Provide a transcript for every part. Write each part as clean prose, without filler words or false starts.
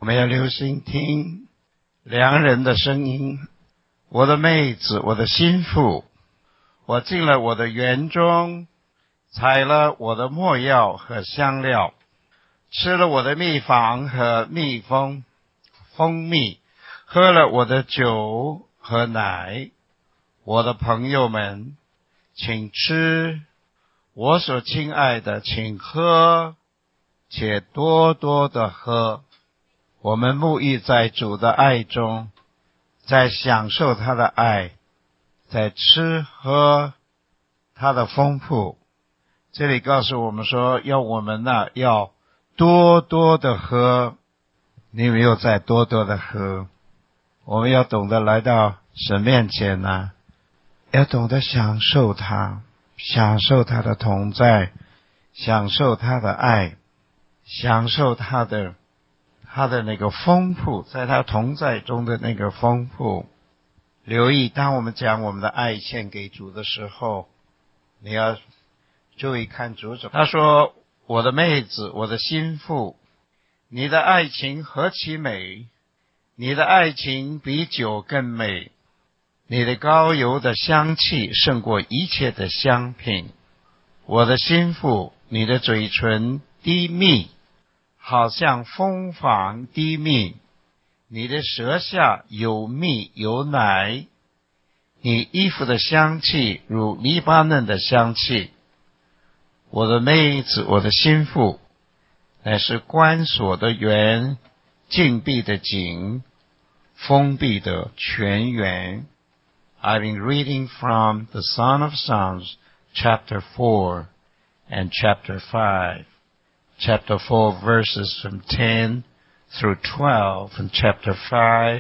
们要留心听良人的声音。我的妹子，我的心腹，我进了我的园中，采了我的没药和香料，吃了我的蜜房和蜂蜜，喝了我的酒和奶。我的朋友们，请吃，我所亲爱的，请喝，且多多的喝。我们沐浴在主的爱中，在享受他的爱，在吃喝他的丰富。这里告诉我们说，要我们要多多的喝。你有没有再多多的喝？我们要懂得来到神面前要懂得享受他，享受他的同在，享受他的爱，享受他的那个丰富，在他同在中的那个丰富。留意，当我们将我们的爱献给主的时候，你要注意看主他说，我的妹子，我的心腹，你的爱情何其美，你的爱情比酒更美，你的膏油的香气胜过一切的香品。我的心腹，你的嘴唇滴蜜，好像蜂房滴蜜，你的舌下有蜜有奶，你衣服的香气如黎巴嫩的香气。我的妹子，我的心腹，乃是关锁的园，禁闭的井，封闭的泉源。I've been reading from the Song of Songs, chapter 4 and chapter 5. Chapter 4, verses from 10 through 12, and chapter 5,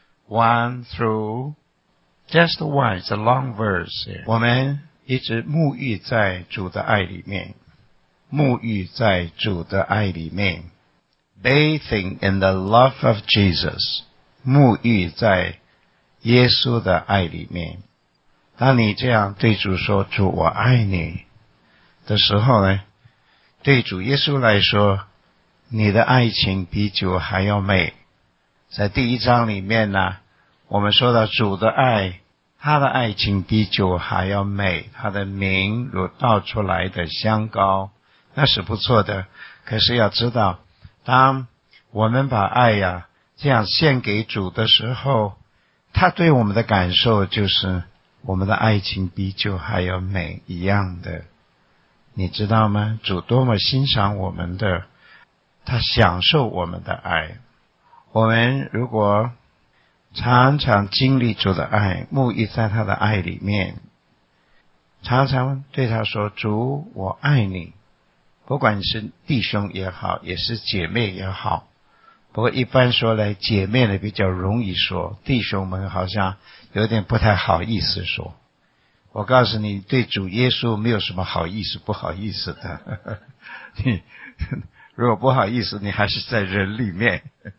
1 through just 1. It's a long verse here. 我们一直沐浴在主的爱里面，沐浴在主的爱里面， bathing in the love of Jesus， 沐浴在耶稣的爱里面。当你这样对主说，主我爱你的时候呢，对主耶稣来说，你的爱情比酒还要美。在第1章里面我们说到主的爱，他的爱情比酒还要美，他的名如倒出来的香膏，那是不错的。可是要知道，当我们把爱这样献给主的时候，他对我们的感受就是我们的爱情比酒还要美一样的。你知道吗？主多么欣赏我们的，他享受我们的爱。我们如果常常经历主的爱，沐浴在他的爱里面，常常对他说，主我爱你，不管是弟兄也好，也是姐妹也好。不过一般说来，姐妹呢比较容易说，弟兄们好像有点不太好意思说。我告诉你，对主耶稣没有什么好意思不好意思的你如果不好意思，你还是在人里面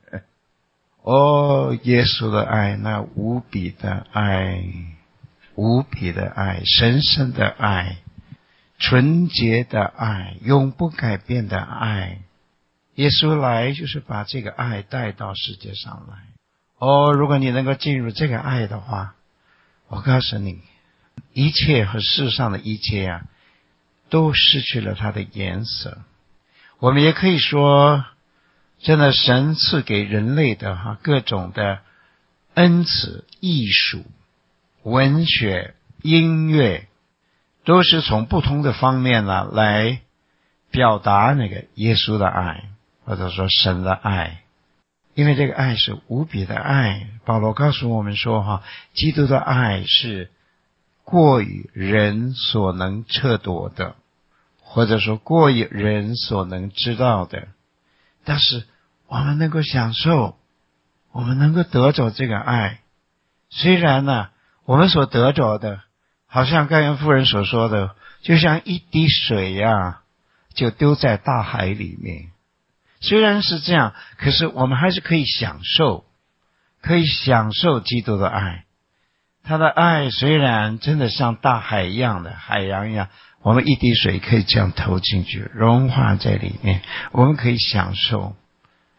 耶稣的爱，那无比的爱，无比的爱，神圣的爱，纯洁的爱，永不改变的爱。耶稣来就是把这个爱带到世界上来。如果你能够进入这个爱的话，我告诉你，一切和世上的一切都失去了它的颜色。我们也可以说，真的神赐给人类的各种的恩赐，艺术、文学、音乐，都是从不同的方面来表达那个耶稣的爱，或者说神的爱。因为这个爱是无比的爱。保罗告诉我们说基督的爱是过于人所能测度的，或者说过于人所能知道的。但是我们能够享受，我们能够得着这个爱。虽然我们所得着的，好像盖恩夫人所说的，就像一滴水就丢在大海里面。虽然是这样，可是我们还是可以享受基督的爱。他的爱虽然真的像大海一样的海洋一样，我们一滴水可以这样投进去，融化在里面，我们可以享受。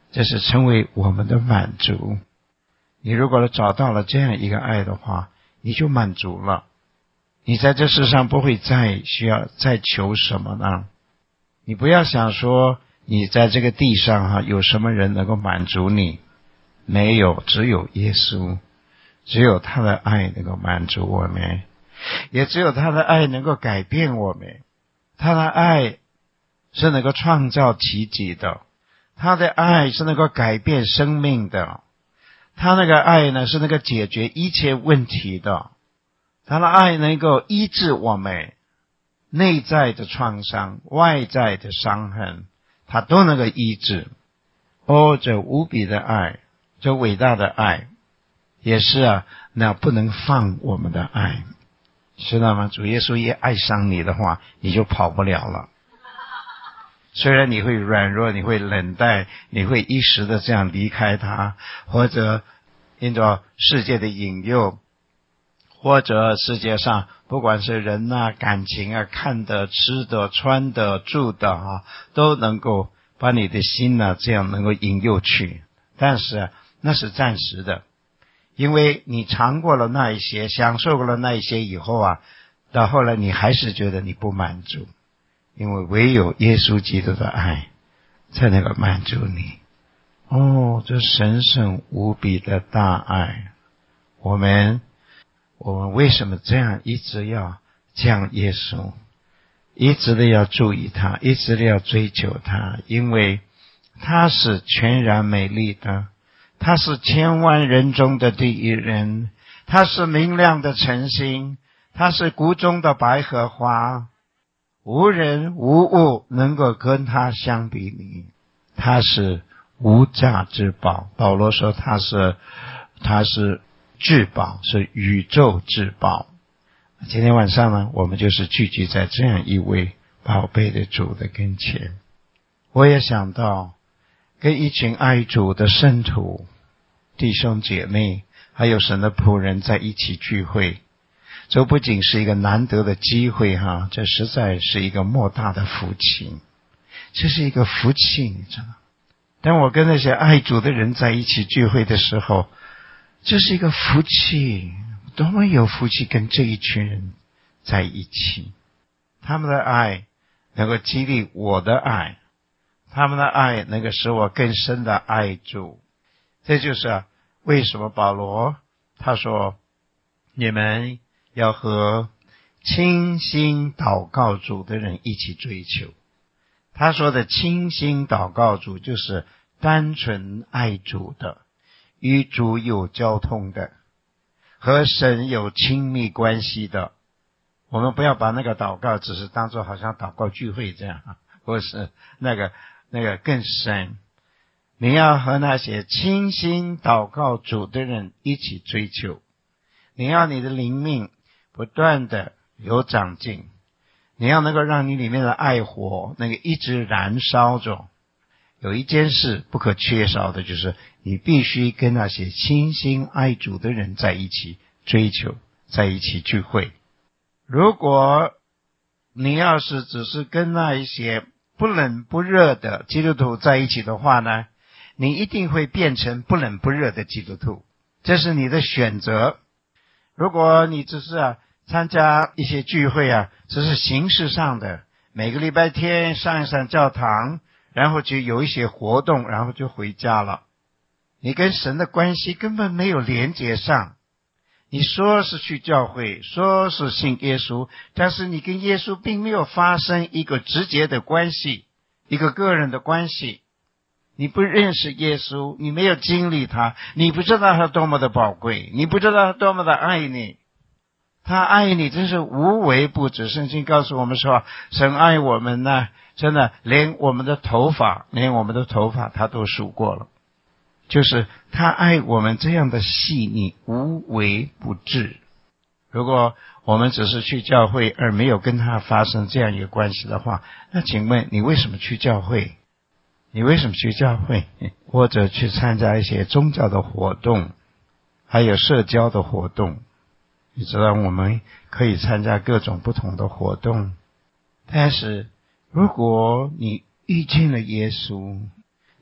这是成为我们的满足。你如果找到了这样一个爱的话，你就满足了。你在这世上不会再需要再求什么呢？你不要想说你在这个地上有什么人能够满足你，没有，只有耶稣，只有他的爱能够满足我们，也只有他的爱能够改变我们。他的爱是能够创造奇迹的，他的爱是能够改变生命的，他那个爱呢是能够解决一切问题的，他的爱能够医治我们内在的创伤、外在的伤痕，他都能够医治。这无比的爱，这伟大的爱，也是那不能放我们的爱，知道吗？主耶稣一爱上你的话，你就跑不了了。虽然你会软弱，你会冷淡，你会一时的这样离开他，或者因着世界的引诱，或者世界上不管是人感情看的、吃的、穿的、住的都能够把你的心这样能够引诱去。但是那是暂时的，因为你尝过了那一些，享受过了那一些以后到后来你还是觉得你不满足，因为唯有耶稣基督的爱才能够满足你。这神圣无比的大爱，我们为什么这样一直要讲耶稣，一直的要注意他，一直的要追求他？因为他是全然美丽的，他是千万人中的第一人，他是明亮的晨星，他是谷中的百合花，无人无物能够跟他相比拟。他是无价之宝，保罗说他是至宝，是宇宙至宝。今天晚上呢，我们就是聚集在这样一位宝贝的主的跟前。我也想到跟一群爱主的圣徒弟兄姐妹还有神的仆人在一起聚会，这不仅是一个难得的机会这实在是一个莫大的福气，这是一个福气，你知道。当我跟那些爱主的人在一起聚会的时候，这是一个福气，多么有福气跟这一群人在一起。他们的爱能够激励我的爱，他们的爱能够使我更深的爱主。这就是为什么保罗他说你们要和倾心祷告主的人一起追求。他说的倾心祷告主就是单纯爱主的，与主有交通的，和神有亲密关系的。我们不要把那个祷告只是当作好像祷告聚会这样，或是那个更深。你要和那些倾心祷告主的人一起追求，你要你的灵命不断的有长进，你要能够让你里面的爱火那个一直燃烧着。有一件事不可缺少的，就是你必须跟那些倾心爱主的人在一起追求，在一起聚会。如果你要是只是跟那一些不冷不热的基督徒在一起的话呢，你一定会变成不冷不热的基督徒，这是你的选择。如果你只是参加一些聚会只是形式上的，每个礼拜天上一上教堂，然后就有一些活动，然后就回家了，你跟神的关系根本没有连接上。你说是去教会，说是信耶稣，但是你跟耶稣并没有发生一个直接的关系，一个个人的关系。你不认识耶稣，你没有经历他，你不知道他多么的宝贵，你不知道他多么的爱你。他爱你真是无微不至。圣经告诉我们说，神爱我们呢，真的连我们的头发他都数过了。就是他爱我们这样的细腻，无微不至。如果我们只是去教会而没有跟他发生这样一个关系的话，那请问你为什么去教会？你为什么去教会？或者去参加一些宗教的活动，还有社交的活动。你知道我们可以参加各种不同的活动，但是如果你遇见了耶稣，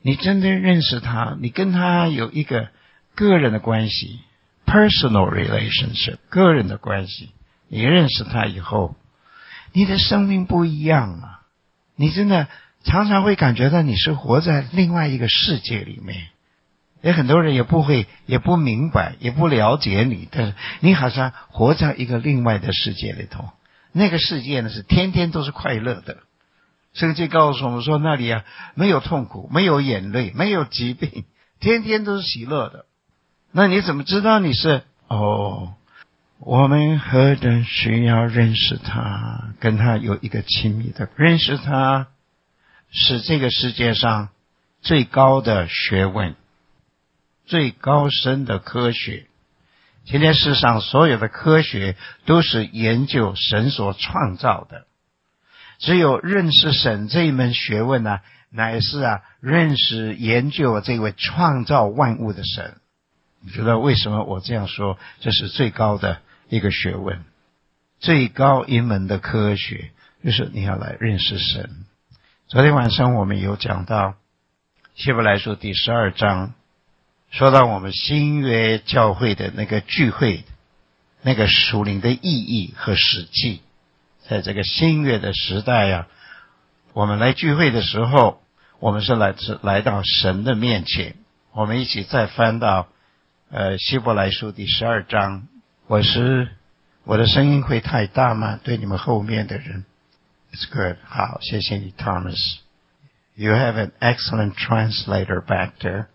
你真的认识他，你跟他有一个个人的关系 personal relationship 个人的关系，你认识他以后，你的生命不一样啊，你真的常常会感觉到你是活在另外一个世界里面。有很多人也不会也不明白也不了解你，但是你好像活在一个另外的世界里头，那个世界呢是天天都是快乐的。圣经告诉我们说，那里啊没有痛苦，没有眼泪，没有疾病，天天都是喜乐的。那你怎么知道你是我们何等需要认识他，跟他有一个亲密的认识他，是这个世界上最高的学问，最高深的科学。今天世上所有的科学都是研究神所创造的，只有认识神这一门学问呢，乃是认识研究这位创造万物的神。你知道为什么我这样说？这是最高的一个学问，最高一门的科学，就是你要来认识神。昨天晚上我们有讲到希伯来书第12章，说到我们新约教会的那个聚会，那个属灵的意义和实际。在这个新约的时代我们来聚会的时候，我们是来到神的面前。我们一起再翻到希伯来书第12章。我的声音会太大吗？对你们后面的人 It's good. 好，谢谢你 Thomas. You have an excellent translator back there.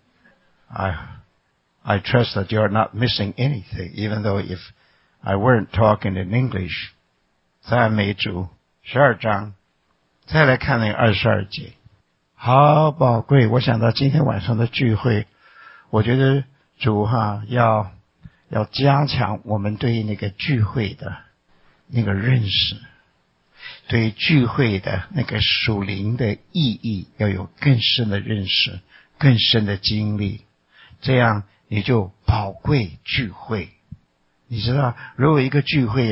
I trust that you're not missing anything, even though if I weren't talking in English. 赞美主12章，再来看那个22节，好宝贵。我想到今天晚上的聚会，我觉得主要加强我们对那个聚会的那个认识，对聚会的那个属灵的意义要有更深的认识，更深的经历，这样你就宝贵聚会。你知道，如果一个聚会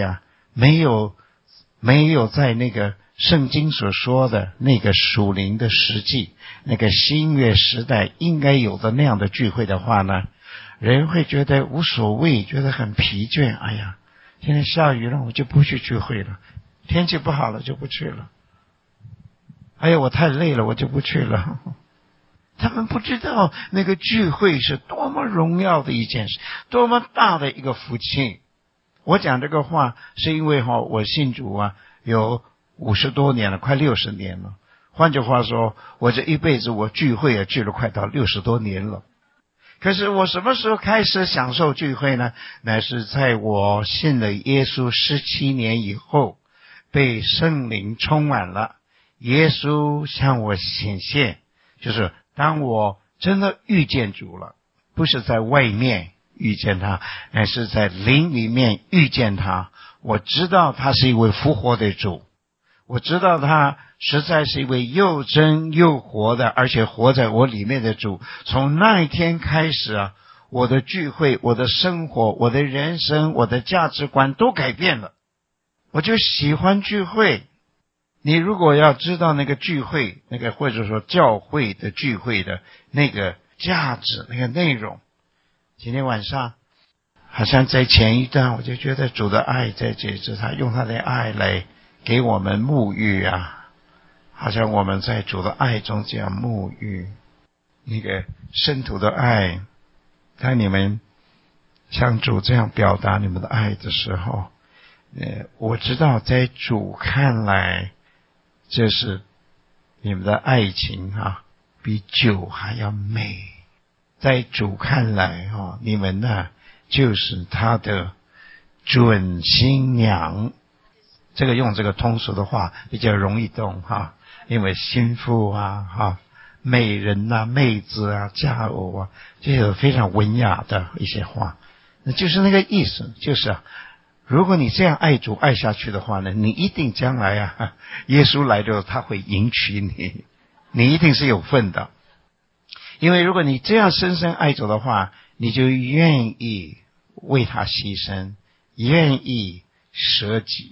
没有在那个圣经所说的那个属灵的实际，那个新约时代应该有的那样的聚会的话呢，人会觉得无所谓，觉得很疲倦。哎呀，现在下雨了，我就不去聚会了，天气不好了就不去了。哎呀，我太累了，我就不去了。他们不知道那个聚会是多么荣耀的一件事，多么大的一个福气。我讲这个话是因为我信主有50多年了，快60年了。换句话说，我这一辈子我聚会也聚了快到60多年了。可是我什么时候开始享受聚会呢？乃是在我信了耶稣17年以后，被圣灵充满了，耶稣向我显现，就是当我真的遇见主了，不是在外面遇见他，乃是在灵里面遇见他。我知道他是一位复活的主，我知道他实在是一位又真又活的，而且活在我里面的主。从那一天开始我的聚会，我的生活，我的人生，我的价值观都改变了。我就喜欢聚会。你如果要知道那个聚会，那个或者说教会的聚会的那个价值，那个内容，今天晚上好像在前一段我就觉得主的爱在这里，他用他的爱来给我们沐浴好像我们在主的爱中这样沐浴。那个圣徒的爱，当你们向主这样表达你们的爱的时候，我知道在主看来，这是你们的爱情比酒还要美。在主看来你们就是他的准新娘。这个用这个通俗的话比较容易懂因为心腹美人妹子佳偶这些非常文雅的一些话，那就是那个意思，就是如果你这样爱主爱下去的话呢，你一定将来耶稣来的时候他会迎娶你，你一定是有份的。因为如果你这样深深爱主的话，你就愿意为他牺牲，愿意舍己，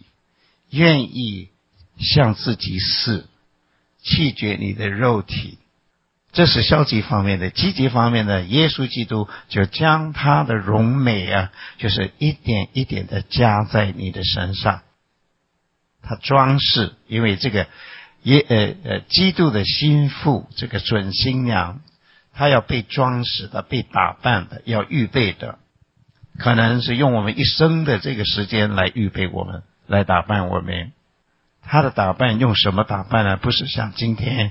愿意向自己死，弃绝你的肉体， 这是消极方面的。积极方面的，耶稣基督就将他的荣美啊，就是一点一点的加在你的身上。他装饰，因为这个基督的心腹，这个准新娘，她要被装饰的，被打扮的，要预备的，可能是用我们一生的这个时间来预备我们，来打扮我们。她的打扮用什么打扮呢？不是像今天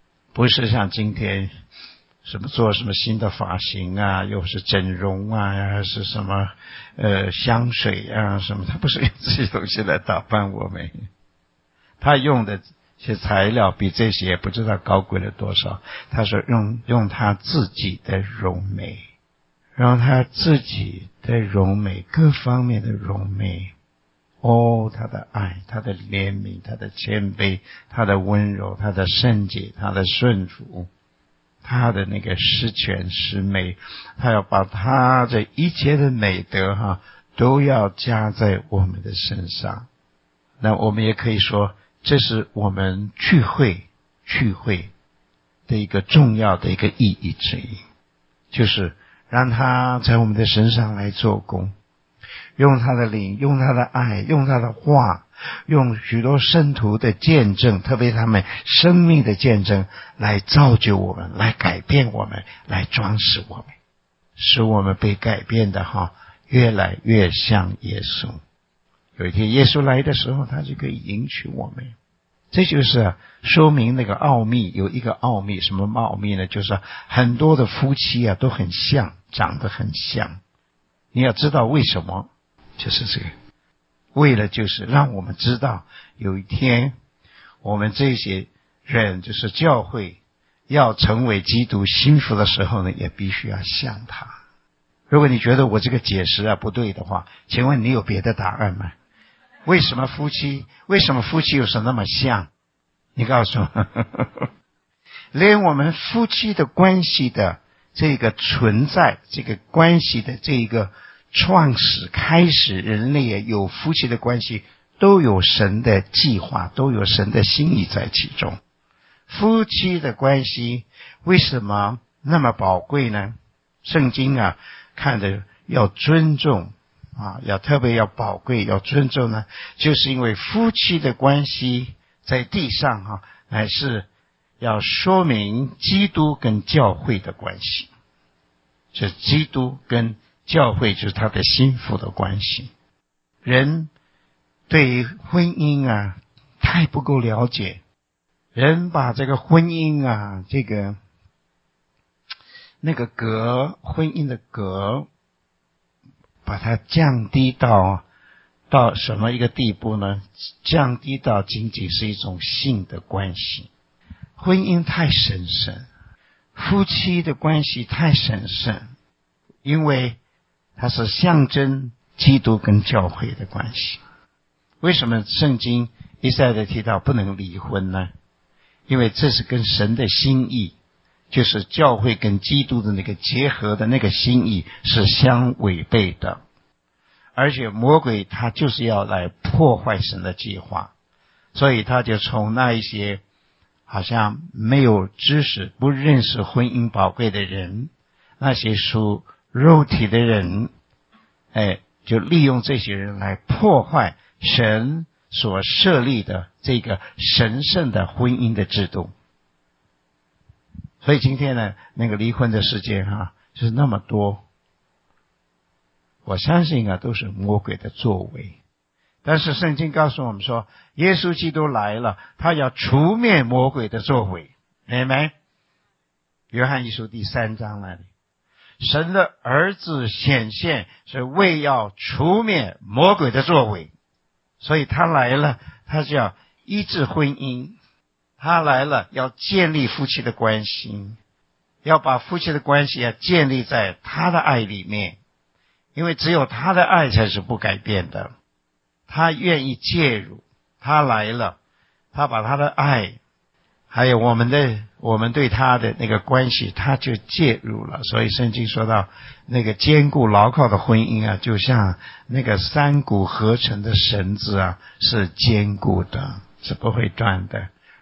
什么做什么新的发型啊，又是整容啊，还是什么香水啊什么，他不是用这些东西来打扮我们，他用的些材料比这些不知道高贵了多少。他说用他自己的荣美，让他自己的荣美，各方面的荣美。他的爱，他的怜悯，他的谦卑，他的温柔，他的圣洁，他的顺服，他的那个十全十美，他要把他这一切的美德都要加在我们的身上。那我们也可以说，这是我们聚会的一个重要的一个意义之一，就是让他在我们的身上来做工，用他的灵，用他的爱，用他的话，用许多圣徒的见证，特别他们生命的见证，来造就我们，来改变我们，来装饰我们，使我们被改变的越来越像耶稣。有一天耶稣来的时候，他就可以迎娶我们。这就是说明那个奥秘，有一个奥秘。什么奥秘呢？就是很多的夫妻都很像，长得很像。你要知道为什么，就是这个，为了就是让我们知道，有一天我们这些人，就是教会要成为基督心腹的时候呢，也必须要像他。如果你觉得我这个解释不对的话，请问你有别的答案吗？为什么夫妻有时候那么像？你告诉我。连我们夫妻的关系的这个存在，这个关系的这个创始开始，人类也有夫妻的关系，都有神的计划，都有神的心意在其中。夫妻的关系为什么那么宝贵呢？圣经看着要尊重要特别要宝贵要尊重呢，就是因为夫妻的关系在地上乃是要说明基督跟教会的关系。这基督跟教会就是他的心腹的关系。人对于婚姻太不够了解，人把这个婚姻这个那个格，婚姻的格，把它降低到什么一个地步呢？降低到仅仅是一种性的关系。婚姻太神圣，夫妻的关系太神圣，因为它是象征基督跟教会的关系。为什么圣经一再的提到不能离婚呢？因为这是跟神的心意，就是教会跟基督的那个结合的那个心意是相违背的。而且魔鬼他就是要来破坏神的计划，所以他就从那一些好像没有知识、不认识婚姻宝贵的人，那些属肉体的人，就利用这些人来破坏神所设立的这个神圣的婚姻的制度。所以今天呢，那个离婚的事件就是那么多，我相信都是魔鬼的作为。但是圣经告诉我们说，耶稣基督来了，他要除灭魔鬼的作为。明白？约翰一书第3章那里，神的儿子显现是为要除灭魔鬼的作为，所以他来了，他就要医治婚姻，他来了要建立夫妻的关系，要把夫妻的关系建立在他的爱里面，因为只有他的爱才是不改变的。他愿意介入，他来了，他把他的爱还有我们对他的那个关系，他就介入了。所以圣经说到那个坚固牢靠的婚姻就像那个3股合成的绳子是坚固的，是不会断的。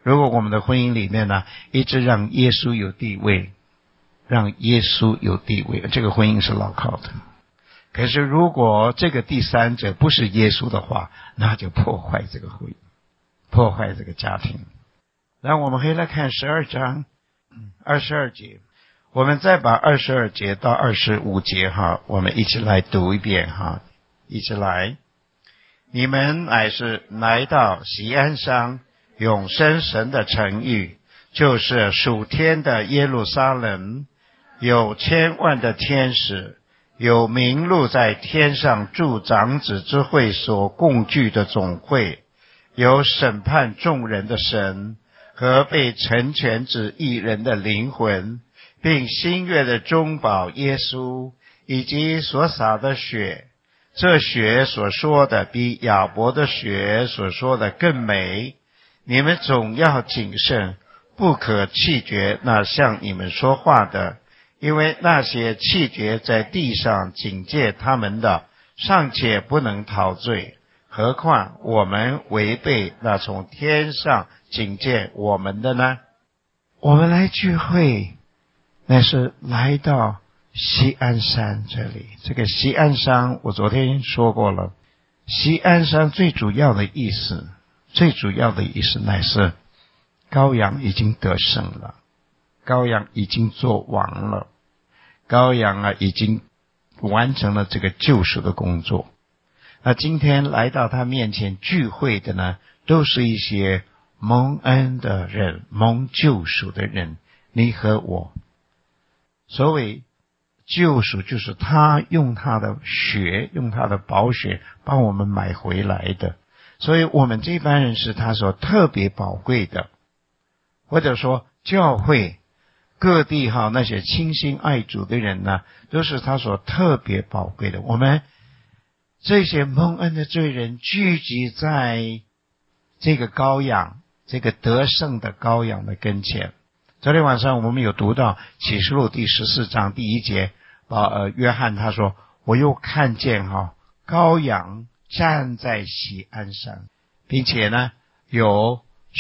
如果我们的婚姻里面呢，一直让耶稣有地位，让耶稣有地位，这个婚姻是牢靠的。可是如果这个第三者不是耶稣的话，那就破坏这个婚姻，破坏这个家庭。然后我们可以来看12章22节，我们再把22节到25节我们一起来读一遍一起来。你们乃是来到锡安山，永生神的城邑，就是属天的耶路撒冷，有千万的天使，有名录在天上诸长子之会所共聚的总会，有审判众人的神，和被成全之义人的灵魂，并新约的中保耶稣，以及所洒的血。这血所说的比亚伯的血所说的更美。你们总要谨慎，不可弃绝那向你们说话的，因为那些弃绝在地上警戒他们的，尚且不能逃罪，何况我们违背那从天上警戒我们的呢？我们来聚会，那是来到锡安山这里。这个锡安山我昨天说过了，锡安山最主要的意思乃是羔羊已经得胜了，羔羊已经做王了，羔羊已经完成了这个救赎的工作。那今天来到他面前聚会的呢，都是一些蒙恩的人，蒙救赎的人，你和我。所谓救赎就是他用他的血，用他的宝血帮我们买回来的，所以我们这班人是他所特别宝贵的。或者说教会各地那些倾心爱主的人呢，都是他所特别宝贵的。我们这些蒙恩的罪人聚集在这个羔羊，这个得胜的羔羊的跟前。昨天晚上我们有读到启示录第14章第1节，约翰他说，我又看见羔羊站在锡安山，并且呢有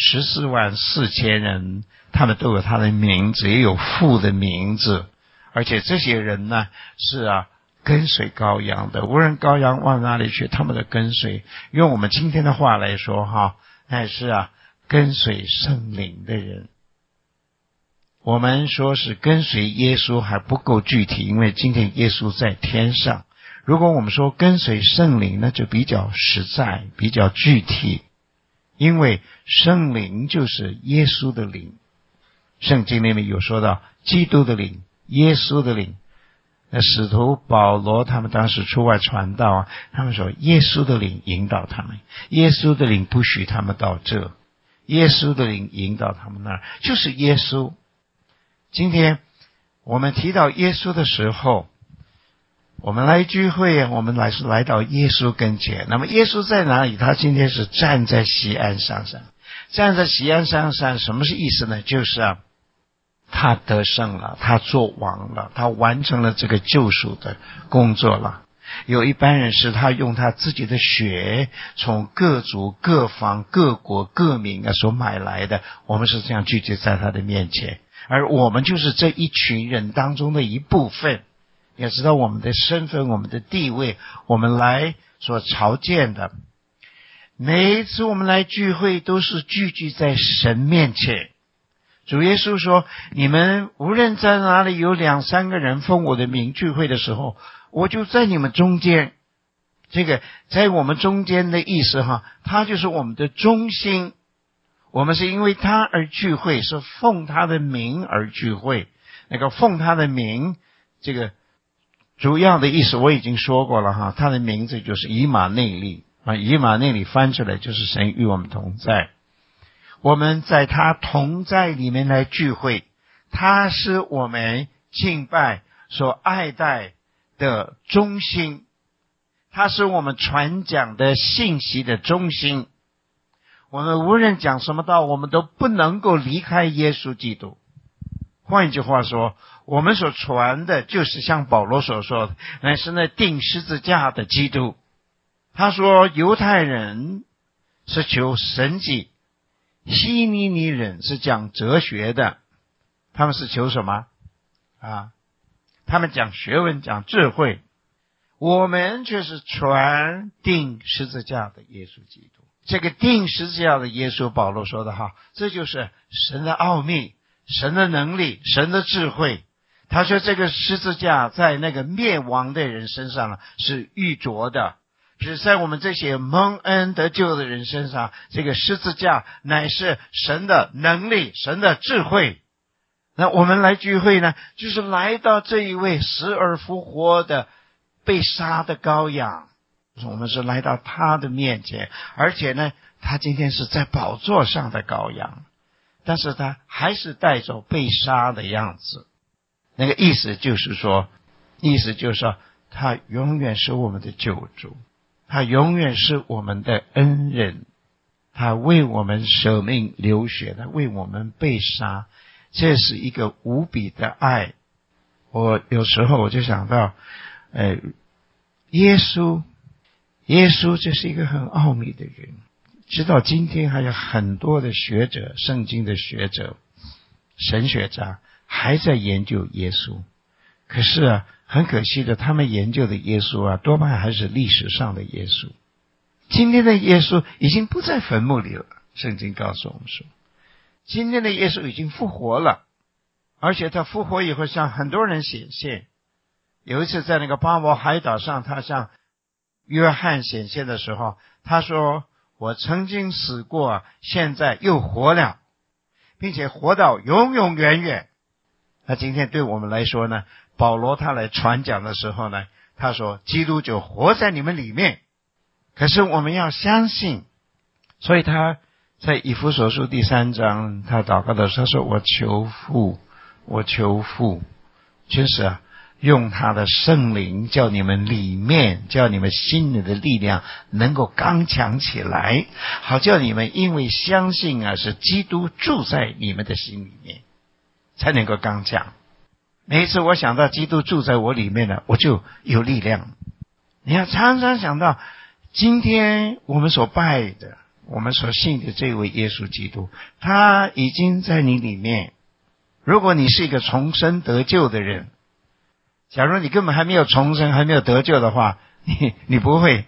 144000人，他们都有他的名字，也有父的名字，而且这些人呢是跟随羔羊的，无论羔羊往哪里去，他们的跟随，用我们今天的话来说那是跟随圣灵的人。我们说是跟随耶稣还不够具体，因为今天耶稣在天上。如果我们说跟随圣灵，那就比较实在，比较具体，因为圣灵就是耶稣的灵。圣经里面有说到基督的灵，耶稣的灵。那使徒保罗他们当时出外传道他们说耶稣的灵引导他们，耶稣的灵不许他们到这，耶稣的灵引导他们那儿，就是耶稣。今天我们提到耶稣的时候，我们来聚会，我们是来到耶稣跟前。那么耶稣在哪里？他今天是站在锡安山上。站在锡安山上什么是意思呢？就是他得胜了，他做王了，他完成了这个救赎的工作了。有一般人是他用他自己的血从各族各方各国各民所买来的，我们是这样聚集在他的面前，而我们就是这一群人当中的一部分。要知道我们的身份，我们的地位，我们来所朝见的。每一次我们来聚会都是聚集在神面前。主耶稣说，你们无论在哪里有2-3个人奉我的名聚会的时候，我就在你们中间。这个在我们中间的意思他就是我们的中心。我们是因为他而聚会，是奉他的名而聚会。那个奉他的名，这个主要的意思我已经说过了他的名字就是以马内利以马内利翻出来就是神与我们同在。我们在他同在里面来聚会，他是我们敬拜所爱戴的中心，他是我们传讲的信息的中心。我们无论讲什么道，我们都不能够离开耶稣基督。换一句话说，我们所传的就是像保罗所说的，乃是那钉十字架的基督。他说犹太人是求神迹， 希尼尼人是讲哲学的，他们是求什么他们讲学问，讲智慧。我们却是传钉十字架的耶稣基督。这个钉十字架的耶稣，保罗说的这就是神的奥秘，神的能力，神的智慧。他说这个十字架在那个灭亡的人身上是玉镯的，只在我们这些蒙恩得救的人身上，这个十字架乃是神的能力，神的智慧。那我们来聚会呢，就是来到这一位死而复活的被杀的羔羊，我们是来到他的面前，而且呢，他今天是在宝座上的羔羊，但是他还是带着被杀的样子。那个意思就是说，他永远是我们的救主，他永远是我们的恩人，他为我们舍命流血，他为我们被杀，这是一个无比的爱。我有时候我就想到耶稣这是一个很奥秘的人，直到今天还有很多的学者，圣经的学者，神学家还在研究耶稣。可是很可惜的，他们研究的耶稣多半还是历史上的耶稣。今天的耶稣已经不在坟墓里了，圣经告诉我们说，今天的耶稣已经复活了，而且他复活以后向很多人显现。有一次在那个巴摩海岛上，他向约翰显现的时候，他说，我曾经死过，现在又活了，并且活到永永远远。那今天对我们来说呢，保罗他来传讲的时候呢，他说基督就活在你们里面。可是我们要相信，所以他在以弗所书第3章他祷告的时候，他说，我求父就是用他的圣灵叫你们里面，叫你们心里的力量能够刚强起来，好叫你们因为相信是基督住在你们的心里面，才能够刚强。每一次我想到基督住在我里面了，我就有力量。你要常常想到今天我们所拜的，我们所信的这位耶稣基督，他已经在你里面。如果你是一个重生得救的人，假如你根本还没有重生，还没有得救的话，你不会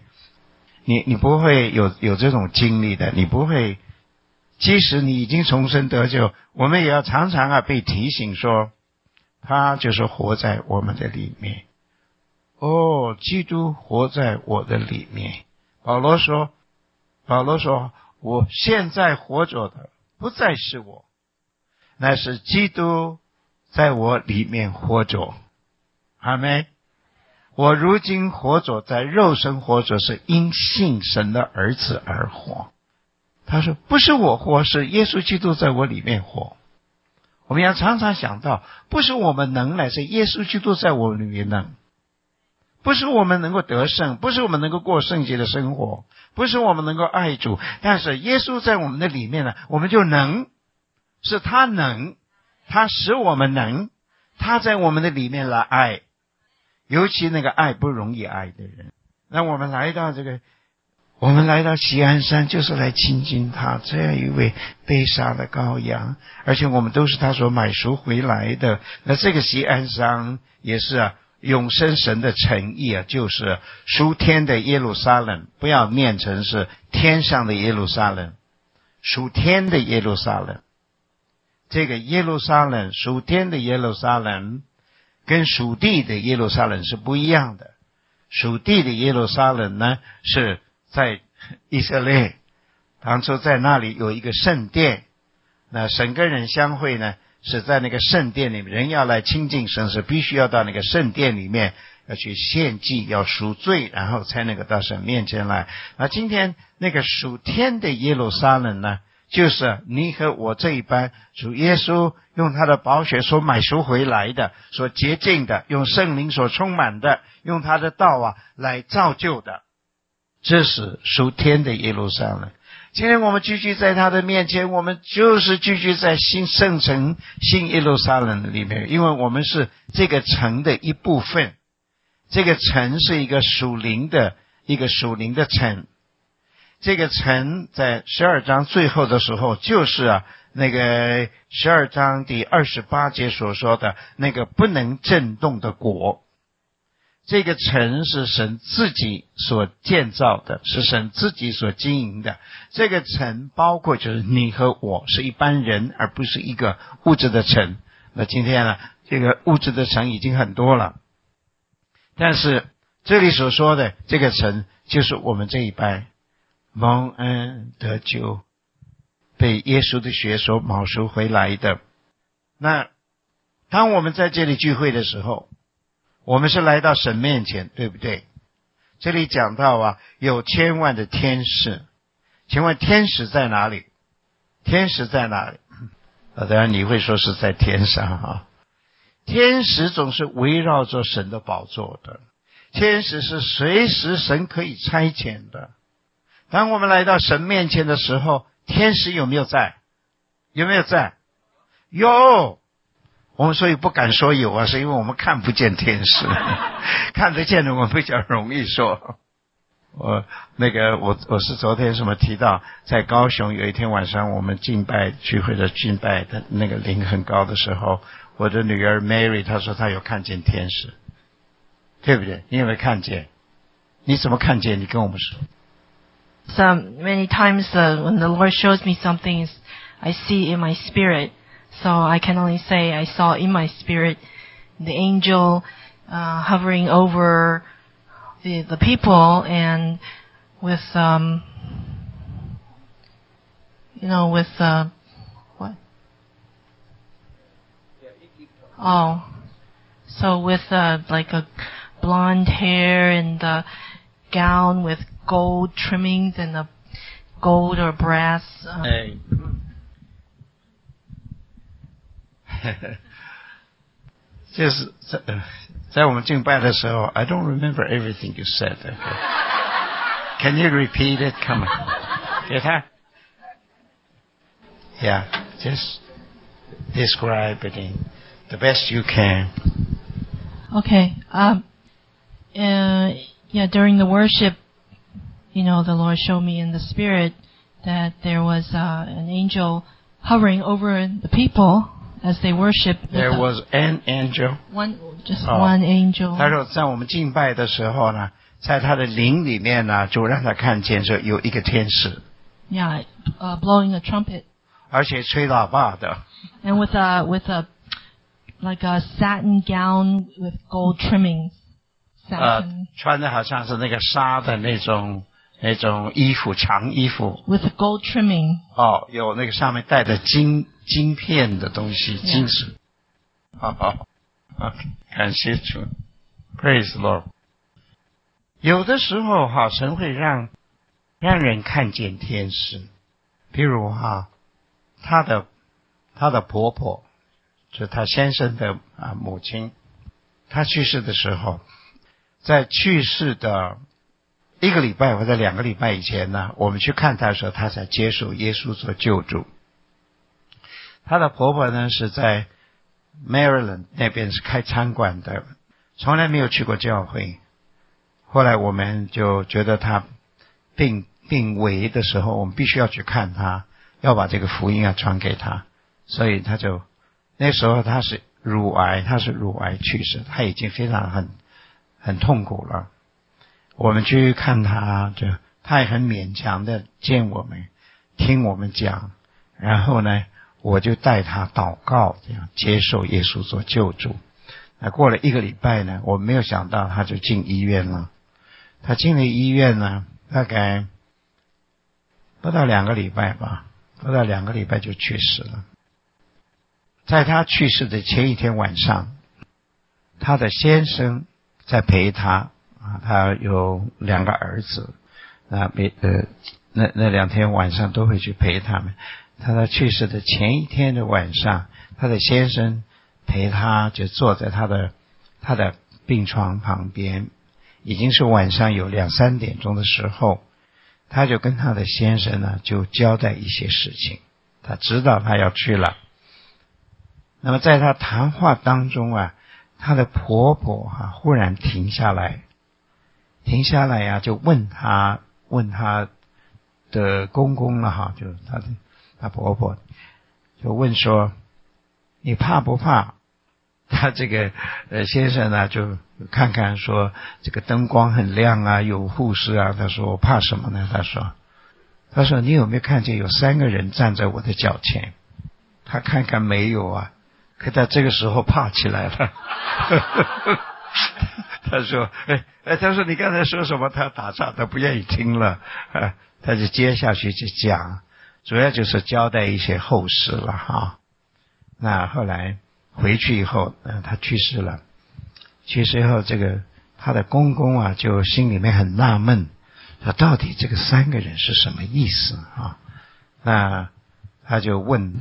有这种经历的，你不会。即使你已经重生得救，我们也要常常被提醒说，他就是活在我们的里面。基督活在我的里面。保罗说，我现在活着的不再是我，乃是基督在我里面活着。阿们。我如今活着，在肉身活着，是因信神的儿子而活。他说不是我活，是耶稣基督在我里面活。我们要常常想到，不是我们能耐，是耶稣基督在我里面能。不是我们能够得胜，不是我们能够过圣洁的生活，不是我们能够爱主，但是耶稣在我们的里面呢，我们就能。是他能，他使我们能，他在我们的里面来爱。尤其那个爱不容易爱的人，那我们来到锡安山，就是来亲近他这样一位被杀的羔羊，而且我们都是他所买赎回来的。那这个锡安山也是永生神的诚意就是属天的耶路撒冷，不要念成是天上的耶路撒冷，属天的耶路撒冷。这个耶路撒冷，属天的耶路撒冷跟属地的耶路撒冷是不一样的。属地的耶路撒冷呢，是在以色列，当初在那里有一个圣殿，那神跟人相会呢，是在那个圣殿里面，人要来亲近神是必须要到那个圣殿里面，要去献祭，要赎罪，然后才能够到神面前来。那今天那个属天的耶路撒冷呢，就是你和我这一班主耶稣用他的宝血所买赎回来的，所洁净的，用圣灵所充满的，用他的道来造就的，这是属天的耶路撒冷。今天我们聚集在他的面前，我们就是聚集在新圣城新耶路撒冷里面，因为我们是这个城的一部分。这个城是一个属灵的城。 这个城在12章最后的时候，就是那个12章第28节所说的那个不能震动的国。这个城是神自己所建造的，是神自己所经营的。这个城包括就是你和我，是一般人，而不是一个物质的城。那今天呢，这个物质的城已经很多了，但是这里所说的这个城，就是我们这一班蒙恩得救，被耶稣的血所抹赎回来的。那当我们在这里聚会的时候，我们是来到神面前，对不对？这里讲到有千万的天使。请问天使在哪里？天使在哪里？当然你会说是在天上天使总是围绕着神的宝座的，天使是随时神可以差遣的。当我们来到神面前的时候，天使有没有在？有没有在？有。我们所以不敢说有是因为我们看不见天使看得见的我们比较容易说。我是昨天提到在高雄有一天晚上我们敬拜聚会的敬拜的那个灵很高的时候，我的女儿 Mary 她说她有看见天使，对不对？你有没有看见？你怎么看见？你跟我们说。 Many times when the Lord shows me something, I see in my spirit. So I can only say I saw in my spirit the angel hovering over the people and with what? Oh, so with like a blonde hair and a gown with gold trimmings and a gold or brass. 就是在我们敬拜的时候 I don't remember everything you said. Okay. Can you repeat it? Come on. 给他 Yeah, just describe it in the best you can. Okay. During the worship, the Lord showed me in the spirit that there was an angel hovering over the people as they worship. There was an angel. One angel. 他说在我们敬拜的时候呢，在他的灵里面呢，就让他看见说有一个天使。 Yeah, blowing a trumpet. 而且吹喇叭的。 And with a like a satin gown with gold trimmings. Satin. 穿的好像是那个纱的那种衣服，长衣服。 With gold trimming. 有那个上面带的金片的东西，金属。好，感谢主 ，Praise the Lord。有的时候神会让人看见天使，比如她的婆婆，就是她先生的母亲，她去世的时候，在去世的1个礼拜或者2个礼拜以前呢，我们去看她的时候，她才接受耶稣做救主。她的婆婆呢是在 Maryland 那边是开餐馆的，从来没有去过教会。后来我们就觉得她病危的时候，我们必须要去看她，要把这个福音传给她，所以她就那时候她是乳癌去世，她已经非常很痛苦了。我们去看她，她也很勉强的见我们，听我们讲，然后呢我就带她祷告，这样接受耶稣做救主。那过了1个礼拜呢，我没有想到她就进医院了。她进了医院呢，大概不到2个礼拜吧，不到2个礼拜就去世了。在她去世的前一天晚上，她的先生在陪她她有2个儿子，那2天晚上都会去陪他们。她在去世的前一天的晚上，她的先生陪她，就坐在她的病床旁边，已经是晚上有2、3点钟的时候，她就跟她的先生呢就交代一些事情，她知道她要去了。那么在她谈话当中她的婆婆忽然停下来就问她的公公了哈，就他婆婆就问说，你怕不怕？他这个先生呢就看看说这个灯光很亮啊，有护士啊，他说我怕什么呢？他说你有没有看见有3个人站在我的脚前？他看看没有啊，可他这个时候怕起来了。他说他说你刚才说什么？他打岔，他不愿意听了他就接下去就讲，主要就是交代一些后事了哈。那后来回去以后他去世了，去世以后这个他的公公啊就心里面很纳闷，他到底这个3个人是什么意思啊？那他就问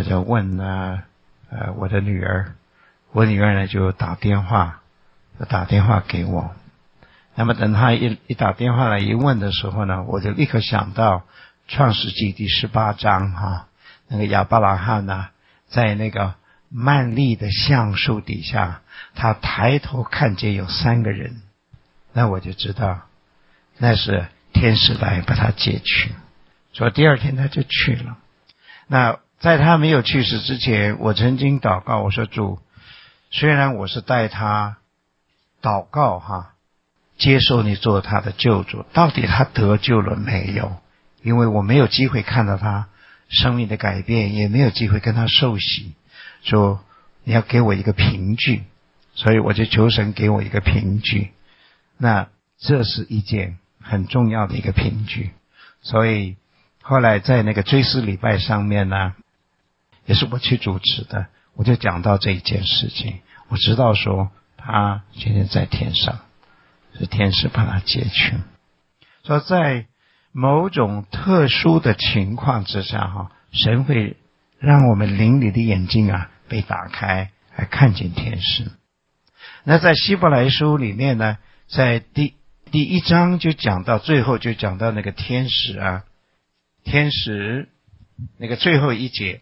我的女儿，我女儿呢就打电话给我。那么等他一打电话来一问的时候呢，我就立刻想到创世纪第18章那个亚伯拉罕呢在那个曼利的橡树底下，他抬头看见有3个人，那我就知道那是天使来把他接去。所以第2天他就去了。那在他没有去世之前，我曾经祷告，我说主，虽然我是带他祷告接受你做他的救主，到底他得救了没有？因为我没有机会看到他生命的改变，也没有机会跟他受洗，说你要给我一个凭据，所以我就求神给我一个凭据。那这是一件很重要的一个凭据。所以后来在那个追思礼拜上面呢，也是我去主持的，我就讲到这一件事情。我知道说他现在在天上，是天使把他接去。说在某种特殊的情况之下神会让我们灵里的眼睛被打开，来看见天使。那在希伯来书里面呢，在第1章就讲到，最后就讲到那个天使天使那个最后一节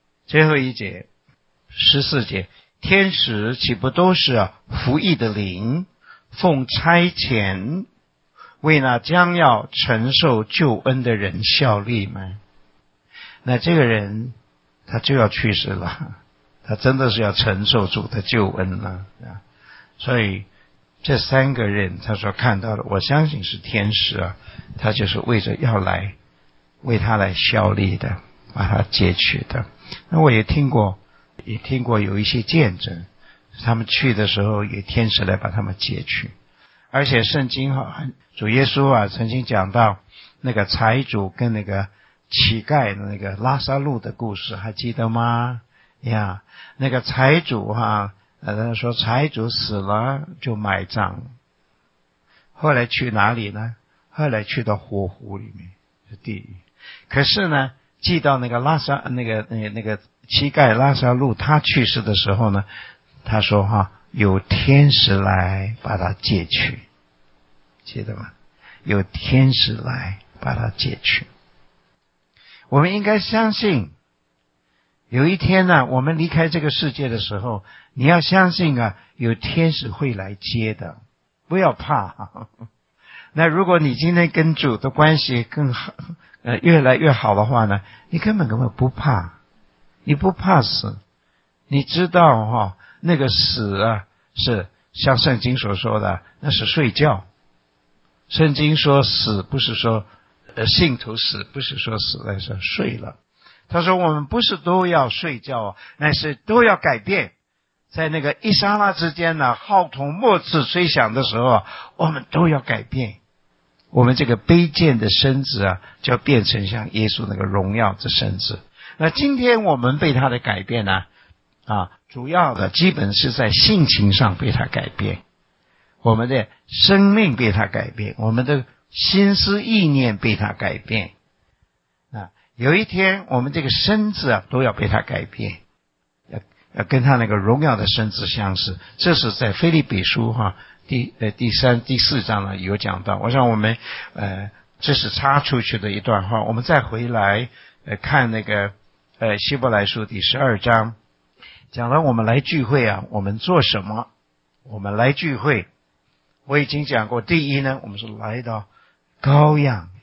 14节，天使岂不都是服役的灵，奉差遣为那将要承受救恩的人效力吗？那这个人他就要去世了，他真的是要承受主的救恩了所以这3个人他所看到的，我相信是天使他就是为着要来为他来效力的，把他接去的。那我也听过有一些见证，他们去的时候有天使来把他们接去。而且圣经主耶稣曾经讲到那个财主跟那个乞丐的那个拉撒路的故事，还记得吗？那个财主他说财主死了就埋葬，后来去哪里呢？后来去到火湖里面，是地狱。可是呢，记到那个那个乞丐拉撒路他去世的时候呢，他说有天使来把他接去，记得吗？有天使来把他接去。我们应该相信有一天呢，我们离开这个世界的时候，你要相信有天使会来接的，不要怕那如果你今天跟主的关系更好越来越好的话呢，你根本不怕，你不怕死。你知道那个死是像圣经所说的，那是睡觉。圣经说死不是说信徒死，不是说死了，是睡了。他说我们不是都要睡觉乃是都要改变。在那个一刹那之间呢，号筒末次吹响的时候我们都要改变。我们这个卑贱的身子就要变成像耶稣那个荣耀的身子。那今天我们被他的改变呢主要的基本是在性情上被他改变，我们的生命被他改变，我们的心思意念被他改变。有一天我们这个身子都要被他改变，要跟他那个荣耀的身子相似。这是在腓立比书第3、第4章呢有讲到。我想我们这是插出去的一段话，我们再回来看那个希伯来书第12章，讲到我们来聚会我们做什么？我们来聚会，我已经讲过，第一呢，我们是来到羔羊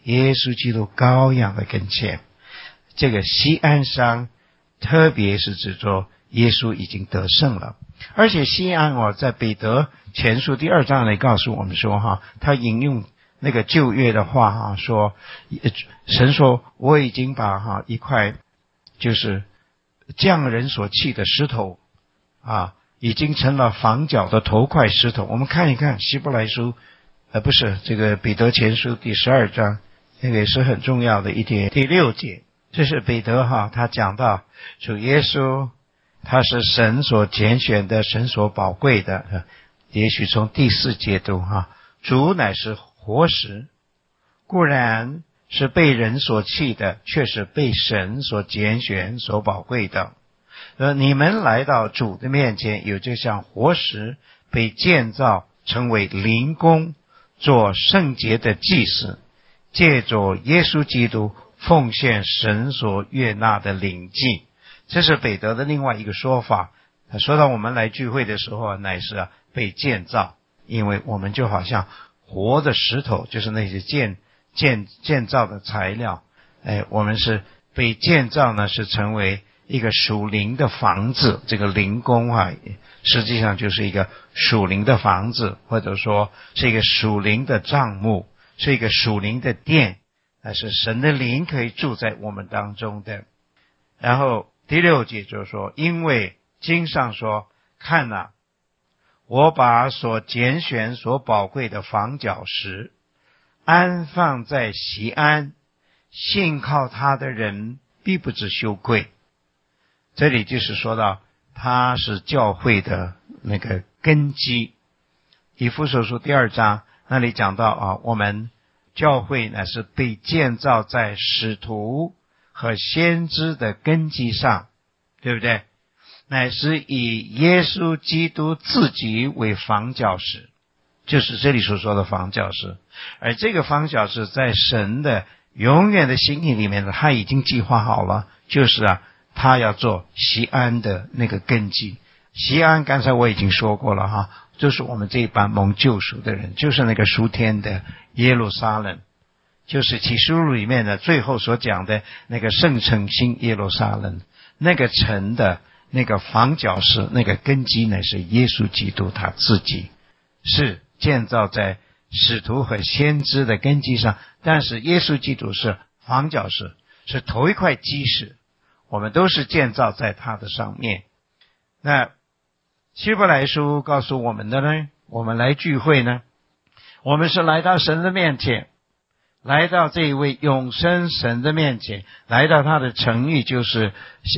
耶稣基督羔羊的跟前。这个锡安山特别是指着耶稣已经得胜了。而且锡安在彼得前书第2章里告诉我们说他引用那个旧约的话说神说我已经把一块就是匠人所弃的石头已经成了房角的头块石头。我们看一看希伯来书不是这个彼得前书第12章，那个也是很重要的一点，第6节，这是彼得他讲到主耶稣他是神所拣选的，神所宝贵的。也许从第4节读主乃是活石，固然是被人所弃的，却是被神所拣选所宝贵的。你们来到主的面前，有就像活石被建造成为灵宫，做圣洁的祭司，借着耶稣基督奉献神所悦纳的灵祭。这是彼得的另外一个说法。他说到我们来聚会的时候乃是被建造，因为我们就好像活的石头，就是那些建造的材料。我们是被建造呢，是成为一个属灵的房子。这个灵宫实际上就是一个属灵的房子，或者说是一个属灵的帐幕，是一个属灵的殿，是神的灵可以住在我们当中的。然后第6节就是说，因为经上说，看哪，我把所拣选所宝贵的房角石安放在锡安，信靠他的人必不致羞愧。这里就是说到他是教会的那个根基。以弗所书第2章那里讲到我们教会呢是被建造在使徒和先知的根基上，对不对？乃是以耶稣基督自己为房角石，就是这里所说的房角石。而这个房角石在神的永远的心意里面呢，他已经计划好了，就是他要做锡安的那个根基。锡安刚才我已经说过了就是我们这一班蒙救赎的人，就是那个属天的耶路撒冷，就是启示录里面的最后所讲的那个圣城新耶路撒冷，那个城的那个房角石，那个根基呢是耶稣基督他自己，是建造在使徒和先知的根基上。但是耶稣基督是房角石，是头一块基石，我们都是建造在他的上面。那希伯来书告诉我们的呢，我们来聚会呢，我们是来到神的面前，来到这一位永生神的面前，来到他的城邑，就是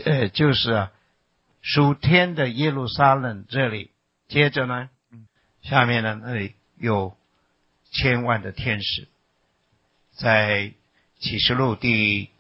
属天的耶路撒冷这里。接着呢，下面呢那里有千万的天使。在启示录第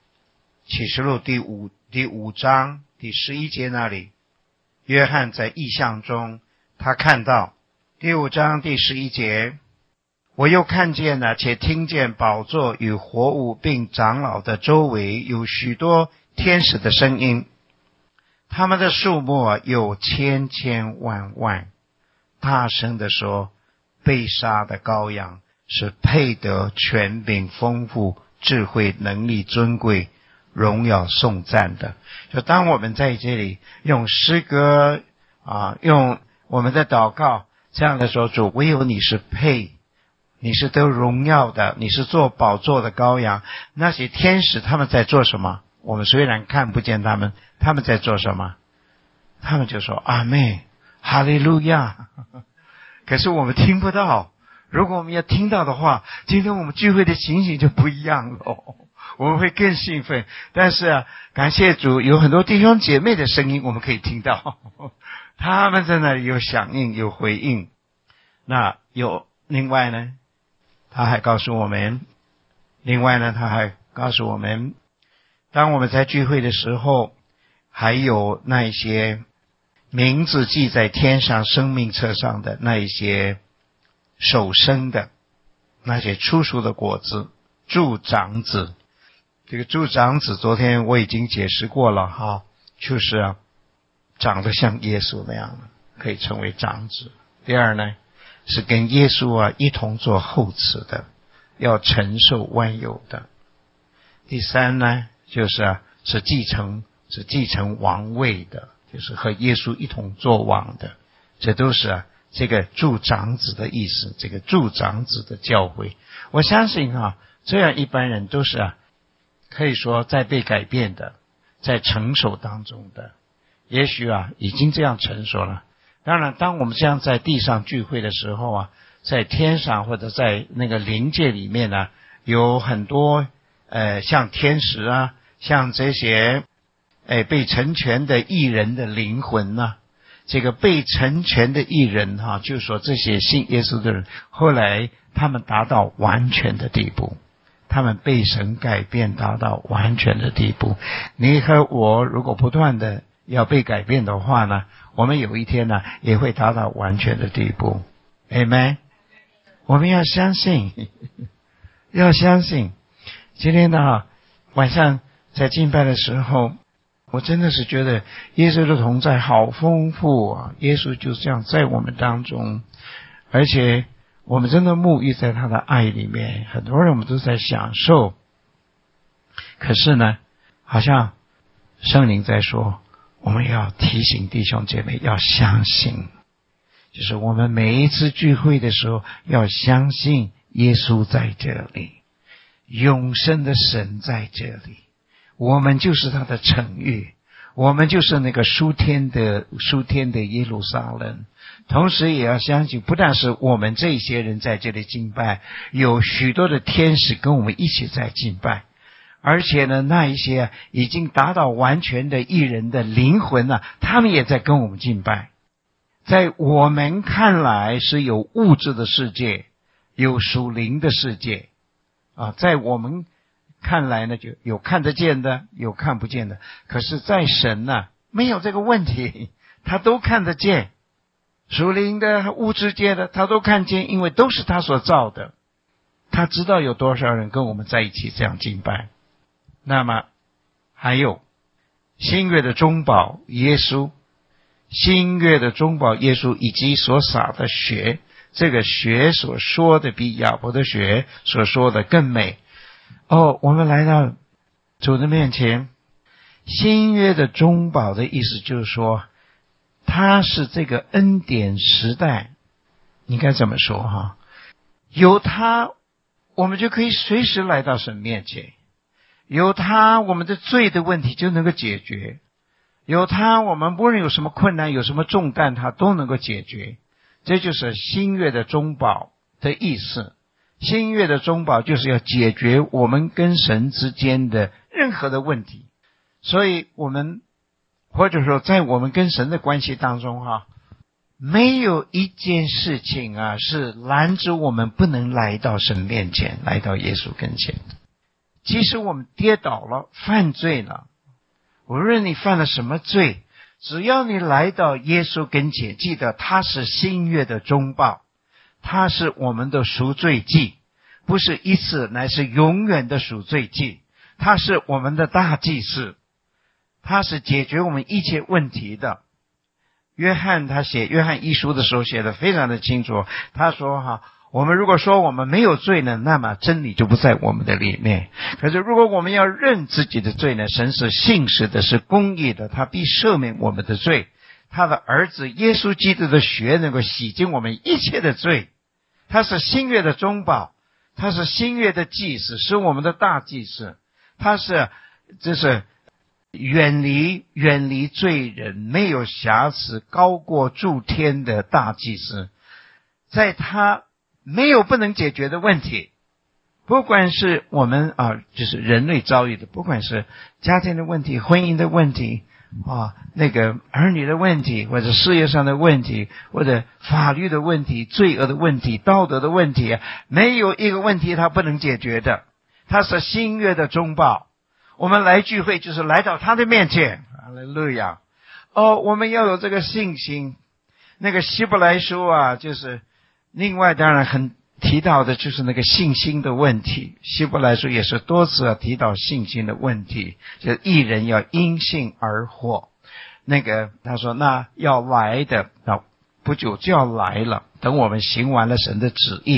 5章第11节那里，约翰在异象中他看到第5章第11节，我又看见了且听见宝座与活物并长老的周围有许多天使的声音，他们的数目有千千万万，大声地说，被杀的羔羊是配得权柄丰富智慧能力尊贵荣耀颂赞的。就当我们在这里用诗歌用我们的祷告这样的说，主唯有你是配，你是得荣耀的，你是做宝座的羔羊。那些天使他们在做什么？我们虽然看不见他们在做什么？他们就说阿们，哈利路亚。可是我们听不到。如果我们要听到的话，今天我们聚会的情形就不一样了，我们会更兴奋。但是感谢主，有很多弟兄姐妹的声音我们可以听到，他们在那里有响应有回应。那有另外呢他还告诉我们，当我们在聚会的时候，还有那一些名字记在天上生命册上的那一些首生的，那些初熟的果子，诸长子。这个诸长子昨天我已经解释过了就是长得像耶稣那样可以成为长子。第二呢，是跟耶稣一同做后嗣的。 要承受万有的。第三呢，是继承王位的，就是和耶稣一同作王的。这都是这个诸长子的意思，这个诸长子的教诲。我相信这样一般人都是可以说在被改变的，在成熟当中的。也许已经这样成熟了。当然当我们这样在地上聚会的时候在天上或者在那个灵界里面呢，有很多像天使像这些被成全的义人的灵魂这个被成全的义人就是说这些信耶稣的人，后来他们达到完全的地步，他们被神改变达到完全的地步。你和我如果不断的要被改变的话呢，我们有一天呢也会达到完全的地步。 Amen。 我们要相信要相信。今天晚上在敬拜的时候，我真的是觉得耶稣的同在好丰富耶稣就这样在我们当中，而且我们真的沐浴在他的爱里面。很多人我们都在享受，可是呢好像圣灵在说，我们要提醒弟兄姐妹要相信，就是我们每一次聚会的时候要相信耶稣在这里，永生的神在这里，我们就是他的城域，我们就是那个属天的耶路撒冷。同时也要相信，不但是我们这些人在这里敬拜，有许多的天使跟我们一起在敬拜，而且呢那一些已经达到完全的义人的灵魂他们也在跟我们敬拜。在我们看来是有物质的世界，有属灵的世界在我们看来呢，就有看得见的，有看不见的。可是在神没有这个问题，他都看得见，属灵的物质界的他都看见，因为都是他所造的。他知道有多少人跟我们在一起这样敬拜。那么还有新约的中保耶稣，新约的中保耶稣以及所洒的血，这个血所说的比亚伯的血所说的更美。我们来到主的面前。新约的中保的意思就是说，他是这个恩典时代，应该这么说有他我们就可以随时来到神面前，有他我们的罪的问题就能够解决，有他我们无论有什么困难有什么重担他都能够解决。这就是新约的中保的意思。新约的中保就是要解决我们跟神之间的任何的问题。所以我们或者说在我们跟神的关系当中没有一件事情是拦止我们不能来到神面前，来到耶稣跟前的。即使我们跌倒了，犯罪了，无论你犯了什么罪，只要你来到耶稣跟前，记得他是新约的中保，他是我们的赎罪祭，不是一次，乃是永远的赎罪祭。他是我们的大祭司，他是解决我们一切问题的。约翰他写约翰一书的时候写得非常的清楚，他说我们如果说我们没有罪呢，那么真理就不在我们的里面。可是如果我们要认自己的罪呢，神是信实的，是公义的，他必赦免我们的罪。他的儿子耶稣基督的血能够洗净我们一切的罪。他是新约的中保，他是新约的祭司，是我们的大祭司。他是远离罪人，没有瑕疵，高过诸天的大祭司。在他没有不能解决的问题，不管是我们就是人类遭遇的，不管是家庭的问题、婚姻的问题那个儿女的问题，或者事业上的问题，或者法律的问题、罪恶的问题、道德的问题，没有一个问题他不能解决的。他是新约的中保。我们来聚会就是来到他的面前，哈利路亚。我们要有这个信心。那个希伯来书就是另外当然很提到的就是那个信心的问题。希伯来书也是多次提到信心的问题，就是义人要因信而活。那个他说那要来的不久就要来了，等我们行完了神的旨意，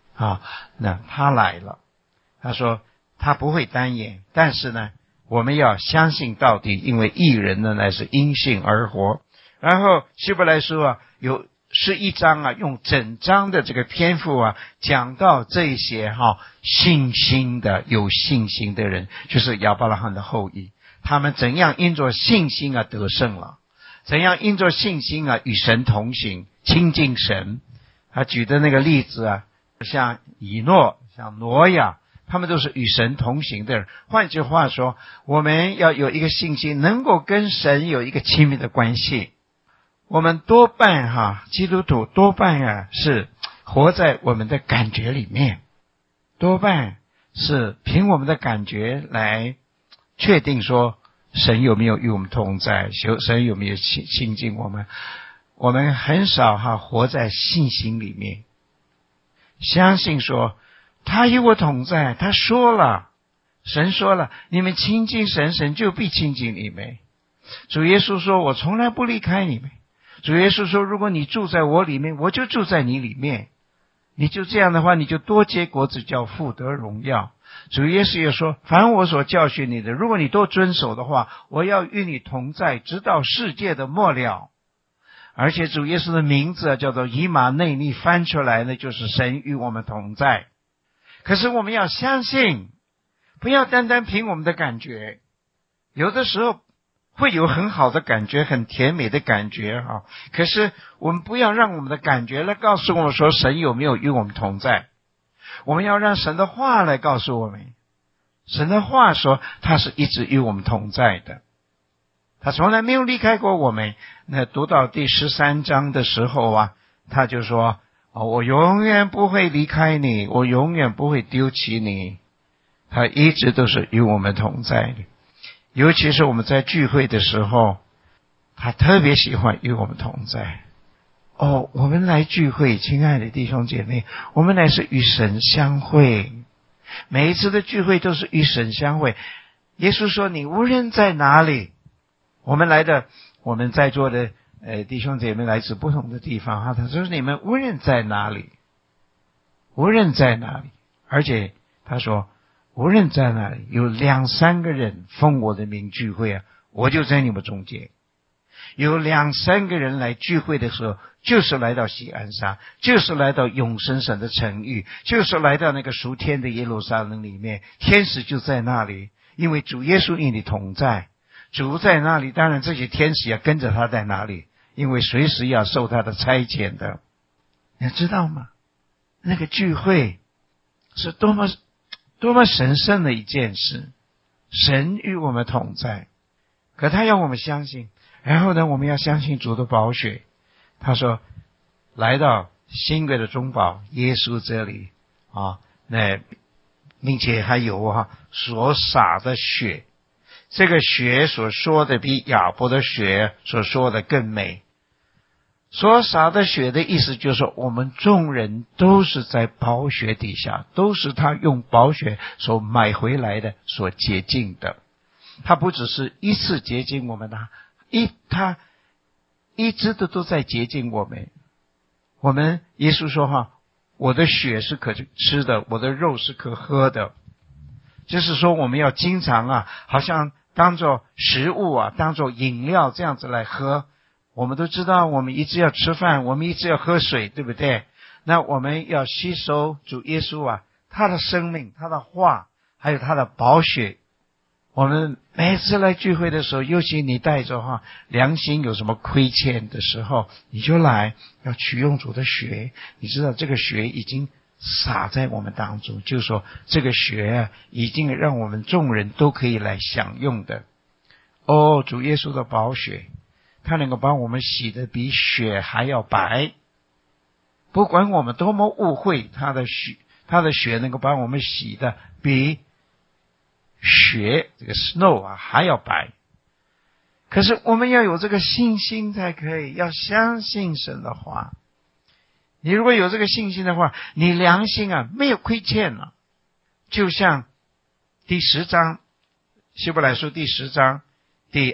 那他来了，他说他不会单言，但是呢我们要相信到底，因为义人呢乃是因信而活。然后希伯来书有11章用整章的这个篇幅讲到这些信心的有信心的人，就是亚伯拉罕的后裔，他们怎样因着信心得胜了，怎样因着信心与神同行，亲近神。他举的那个例子像以诺，像挪亚，他们都是与神同行的人。换句话说，我们要有一个信心，能够跟神有一个亲密的关系。我们多半基督徒多半是活在我们的感觉里面，多半是凭我们的感觉来确定说神有没有与我们同在，神有没有亲近我们。我们很少活在信心里面，相信说他与我同在，他说了，神说了，你们亲近神，神就必亲近你们。主耶稣说我从来不离开你们。主耶稣说如果你住在我里面，我就住在你里面，你就这样的话，你就多结果子，叫父得荣耀。主耶稣也说凡我所教训你的，如果你多遵守的话，我要与你同在，直到世界的末了。而且主耶稣的名字叫做以马内利，翻出来呢就是神与我们同在。可是我们要相信，不要单单凭我们的感觉，有的时候会有很好的感觉，很甜美的感觉可是我们不要让我们的感觉来告诉我们说神有没有与我们同在。我们要让神的话来告诉我们，神的话说他是一直与我们同在的，他从来没有离开过我们。那读到第13章的时候他就说我永远不会离开你，我永远不会丢弃你，他一直都是与我们同在的。尤其是我们在聚会的时候，他特别喜欢与我们同在。我们来聚会，亲爱的弟兄姐妹，我们乃是与神相会，每一次的聚会都是与神相会。耶稣说你无论在哪里，我们在座的弟兄姐妹来自不同的地方他说你们无论在哪里，无论在哪里，而且他说无论在哪里有2-3个人奉我的名聚会我就在你们中间。有2-3个人来聚会的时候，就是来到锡安山，就是来到永生神的城域，就是来到那个属天的耶路撒冷里面，天使就在那里，因为主耶稣与你同在。主在那里，当然这些天使要跟着他在哪里，因为随时要受他的差遣的。你知道吗？那个聚会是多么神圣的一件事，神与我们同在。可他要我们相信，然后呢我们要相信主的宝血。他说来到新约的中保耶稣这里那并且还有所洒的血，这个血所说的比亚伯的血所说的更美。所洒的血的意思就是我们众人都是在宝血底下，都是他用宝血所买回来的，所洁净的。他不只是一次洁净我们他一直都在洁净我们。耶稣说我的血是可吃的，我的肉是可喝的。就是说我们要经常好像当作食物当作饮料这样子来喝。我们都知道我们一直要吃饭，我们一直要喝水，对不对？那我们要吸收主耶稣他的生命，他的话，还有他的宝血。我们每次来聚会的时候，尤其你带着良心有什么亏欠的时候，你就来要取用主的血。你知道这个血已经洒在我们当中，就是说这个血已经让我们众人都可以来享用的。主耶稣的宝血，他能够把我们洗得比雪还要白。不管我们多么误会，他的血能够把我们洗得比雪这个 snow 还要白。可是我们要有这个信心才可以，要相信神的话。你如果有这个信心的话，你良心没有亏欠了。就像第10章希伯来书第10章第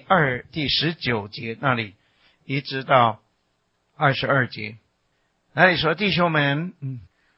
19节那里一直到22节，那里说弟兄们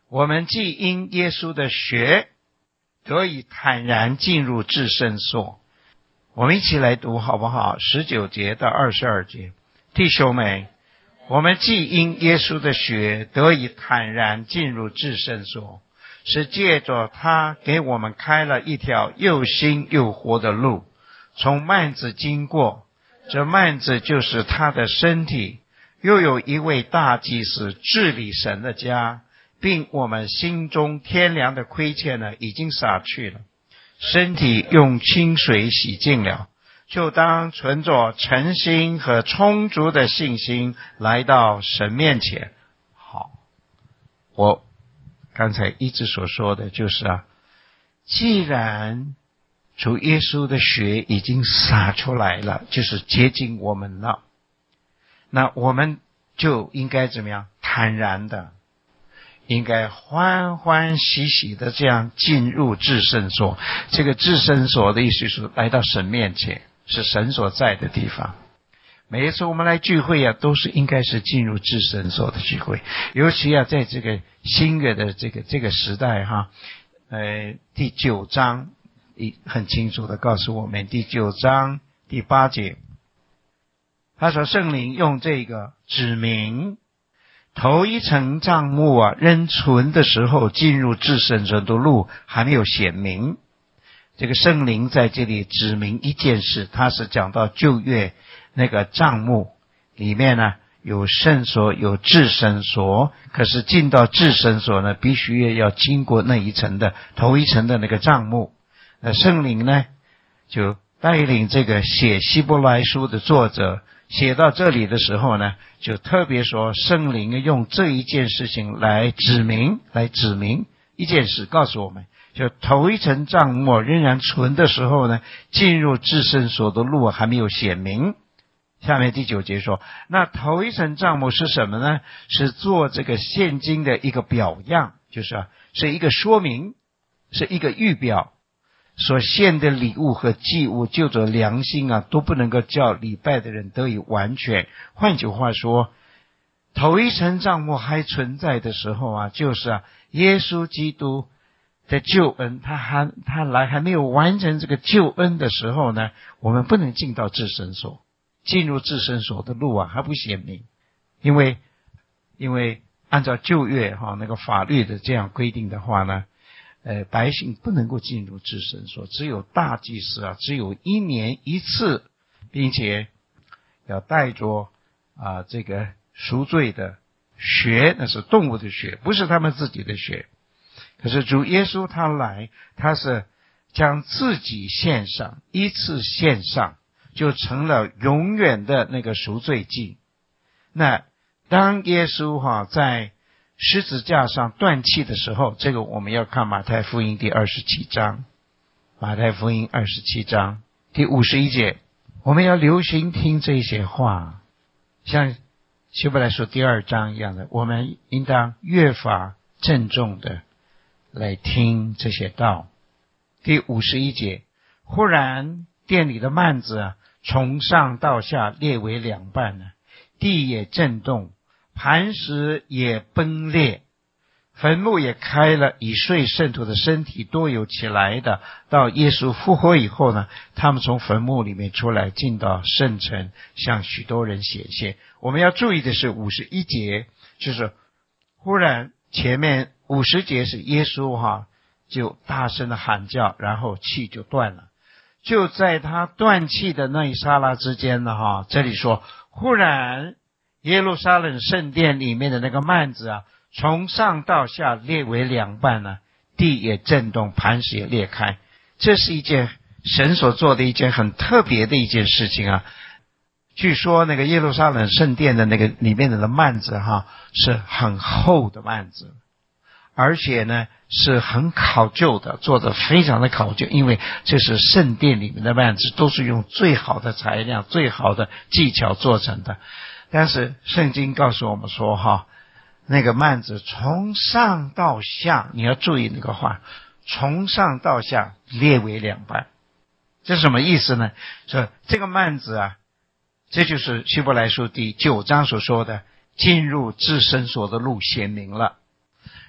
我们既因耶稣的血得以坦然进入至圣所。我们一起来读好不好？19节到22节。弟兄们，我们既因耶稣的血得以坦然进入至圣所，是借着他给我们开了一条又新又活的路，从幔子经过，这幔子就是他的身体。又有一位大祭司治理神的家，并我们心中天良的亏欠呢，已经洒去了，身体用清水洗净了，就当存着诚心和充足的信心来到神面前。好，我刚才一直所说的就是既然主耶稣的血已经洒出来了，就是洁净我们了，那我们就应该怎么样？坦然的，应该欢欢喜喜的这样进入至圣所。这个至圣所的意思是来到神面前，是神所在的地方。每一次我们来聚会都是应该是进入至圣所的聚会，尤其在这个新约的这个时代第9章很清楚的告诉我们，第9章第8节，他说圣灵用这个指明头一层帐幕仍存的时候，进入至圣所的路还没有显明。这个圣灵在这里指明一件事，他是讲到旧约那个帐幕里面呢，有圣所有至圣所，可是进到至圣所呢，必须要经过那一层的头一层的那个帐幕。那圣灵呢就带领这个写希伯来书的作者写到这里的时候呢，就特别说圣灵用这一件事情来指明一件事，告诉我们就头一层帐幕仍然存的时候呢，进入至圣所的路还没有显明。下面第9节说，那头一层帐幕是什么呢？是做这个现今的一个表样，就是是一个说明，是一个预表，所献的礼物和祭物就着良心都不能够叫礼拜的人得以完全。换句话说，头一层帐幕还存在的时候就是耶稣基督的救恩，他来还没有完成这个救恩的时候呢，我们不能进到至圣所，进入至圣所的路还不显明。因为按照旧约那个法律的这样规定的话呢，百姓不能够进入至圣所，只有大祭司只有1年1次，并且要带着这个赎罪的血，那是动物的血，不是他们自己的血。可是主耶稣他来，他是将自己献上，一次献上，就成了永远的那个赎罪祭。那当耶稣在十字架上断气的时候，这个我们要看马太福音第27章，马太福音27章第51节，我们要留心听这些话，像希伯来书第2章一样的，我们应当越发郑重的来听这些道。第51节，忽然殿里的幔子从上到下裂为2半了，地也震动，磐石也崩裂，坟墓也开了，已睡圣徒的身体多有起来的。到耶稣复活以后呢，他们从坟墓里面出来，进到圣城，向许多人显现。我们要注意的是51节，就是忽然前面50节是耶稣就大声的喊叫，然后气就断了。就在他断气的那一刹那之间呢这里说忽然耶路撒冷圣殿里面的那个幔子从上到下裂为2半呢，地也震动，磐石也裂开。这是一件神所做的一件很特别的一件事情据说那个耶路撒冷圣殿的那个里面的幔子是很厚的幔子，而且呢是很考究的，做得非常的考究，因为这是圣殿里面的幔子，都是用最好的材料最好的技巧做成的。但是圣经告诉我们说那个幔子从上到下，你要注意那个话，从上到下裂为2半。这是什么意思呢？说这个幔子这就是希伯来书第9章所说的进入至圣所的路显明了。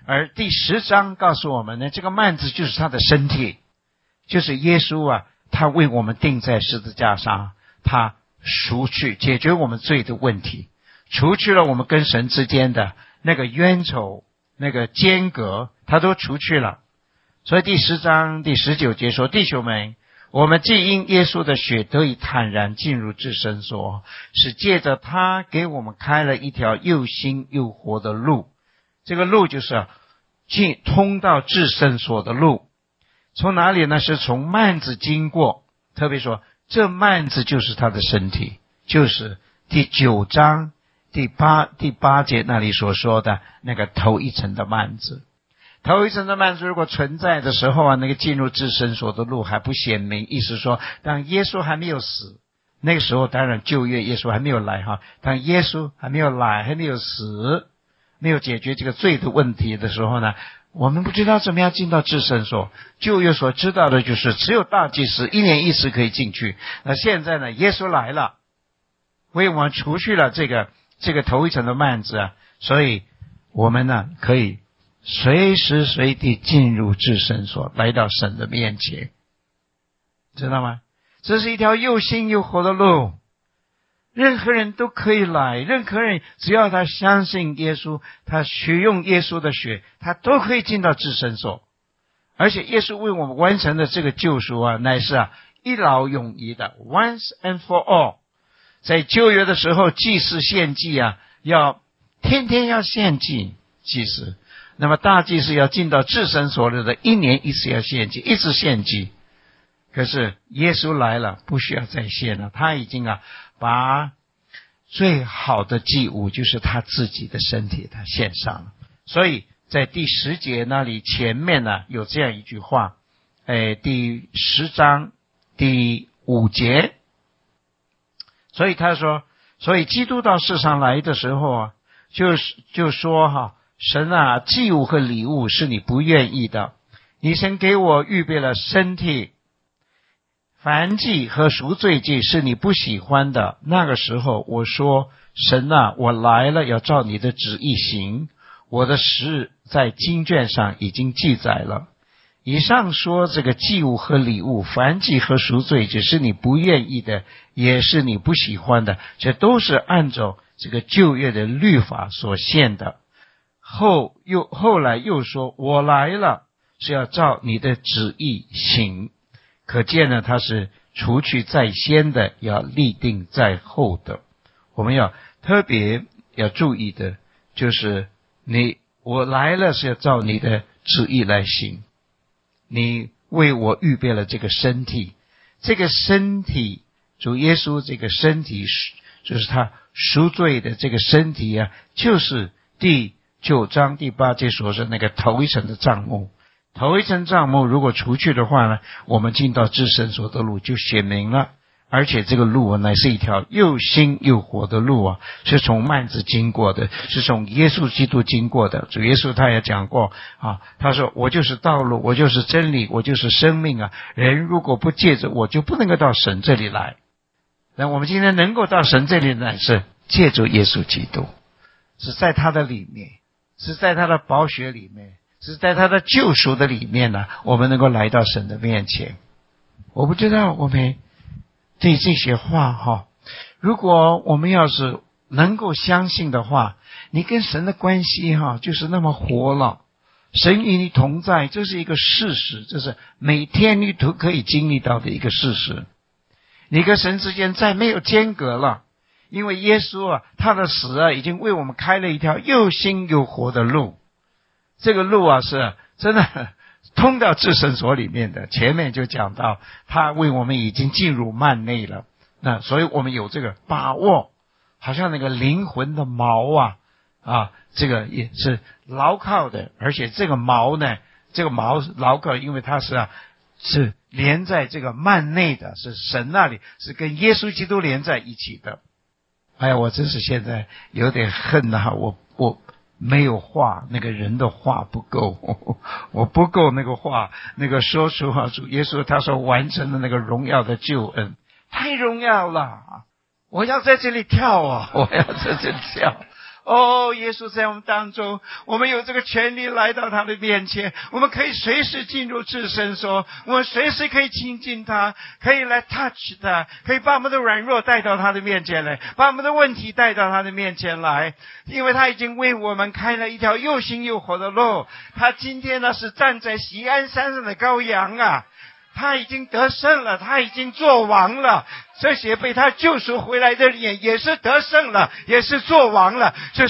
而第10章告诉我们呢，这个幔子就是他的身体，就是耶稣啊，他为我们钉在十字架上，他赎去解决我们罪的问题，除去了我们跟神之间的那个冤仇，那个间隔，他都除去了。所以第10章第19节说，弟兄们，我们既因耶稣的血得以坦然进入至圣所，是借着他给我们开了一条又新又活的路。这个路就是通到至圣所的路。从哪里呢？是从幔子经过。特别说这幔子就是他的身体，就是第9章第八节那里所说的那个头一层的幔子。头一层的幔子如果存在的时候啊，那个进入至圣所的路还不显明，意思说当耶稣还没有死，那个时候当然旧约耶稣还没有来哈，当耶稣还没有来，还没有死，没有解决这个罪的问题的时候呢，我们不知道怎么样进到至圣所。旧约所知道的就是只有大祭司1年1次可以进去。那现在呢，耶稣来了，为我们除去了这个头一层的幔子啊，所以我们呢可以随时随地进入至圣所，来到神的面前，知道吗？这是一条又新又活的路，任何人都可以来，任何人只要他相信耶稣，他血用耶稣的血，他都可以进到至圣所。而且耶稣为我们完成的这个救赎啊，乃是一劳永逸的 once and for all。 在旧约的时候，祭司献祭啊，要天天要献祭，祭司。那么大祭司要进到至圣所的1年1次要献祭，一直献祭。可是耶稣来了，不需要再献了，他已经把最好的祭物，就是他自己的身体，他献上了。所以在第10节那里前面呢，有这样一句话，第10章第5节，所以他说，所以基督到世上来的时候啊，就说神啊，祭物和礼物是你不愿意的，你先给我预备了身体，燔祭和赎罪祭是你不喜欢的。那个时候我说，神啊，我来了，要照你的旨意行，我的事在经卷上已经记载了。以上说这个祭物和礼物，燔祭和赎罪祭是你不愿意的，也是你不喜欢的，这都是按照这个旧约的律法所献的。后来又说，我来了，是要照你的旨意行。可见呢，他是除去在先的，要立定在后的。我们要特别要注意的就是我来了是要照你的旨意来行。你为我预备了这个身体，这个身体主耶稣这个身体就是他赎罪的这个身体啊，就是第9章第8节所说那个头一层的帐幕。头一层帐幕如果除去的话呢，我们进到至圣所的路就显明了。而且这个路乃是一条又新又活的路啊，是从幔子经过的，是从耶稣基督经过的。主耶稣他也讲过他说，我就是道路，我就是真理，我就是生命啊，人如果不借着我，就不能够到神这里来。那我们今天能够到神这里来，是借助耶稣基督，是在他的里面，是在他的宝血里面，是在他的救赎的里面呢，我们能够来到神的面前。我不知道我们对这些话如果我们要是能够相信的话，你跟神的关系就是那么活了，神与你同在，这是一个事实，这是每天你都可以经历到的一个事实。你跟神之间再没有间隔了，因为耶稣他的死已经为我们开了一条又新又活的路。这个路是真的通到至圣所里面的。前面就讲到他为我们已经进入幔内了，那所以我们有这个把握，好像那个灵魂的锚这个也是牢靠的。而且这个锚呢，这个锚牢靠，因为它是连在这个幔内的，是神那里，是跟耶稣基督连在一起的。我真是现在有点恨我没有话，那个人的话不够，我不够那个话，那个说出主耶稣他说完成的那个荣耀的救恩，太荣耀了。我要在这里跳我要在这里跳耶稣在我们当中，我们有这个权利来到他的面前，我们可以随时进入至圣所，我们随时可以亲近他，可以来 touch 他，可以把我们的软弱带到他的面前来，把我们的问题带到他的面前来，因为他已经为我们开了一条又新又活的路。他今天呢是站在锡安山上的羔羊啊，他已经得胜了，他已经做王了，这些被他救赎回来的人也是得胜了，也是做王了。这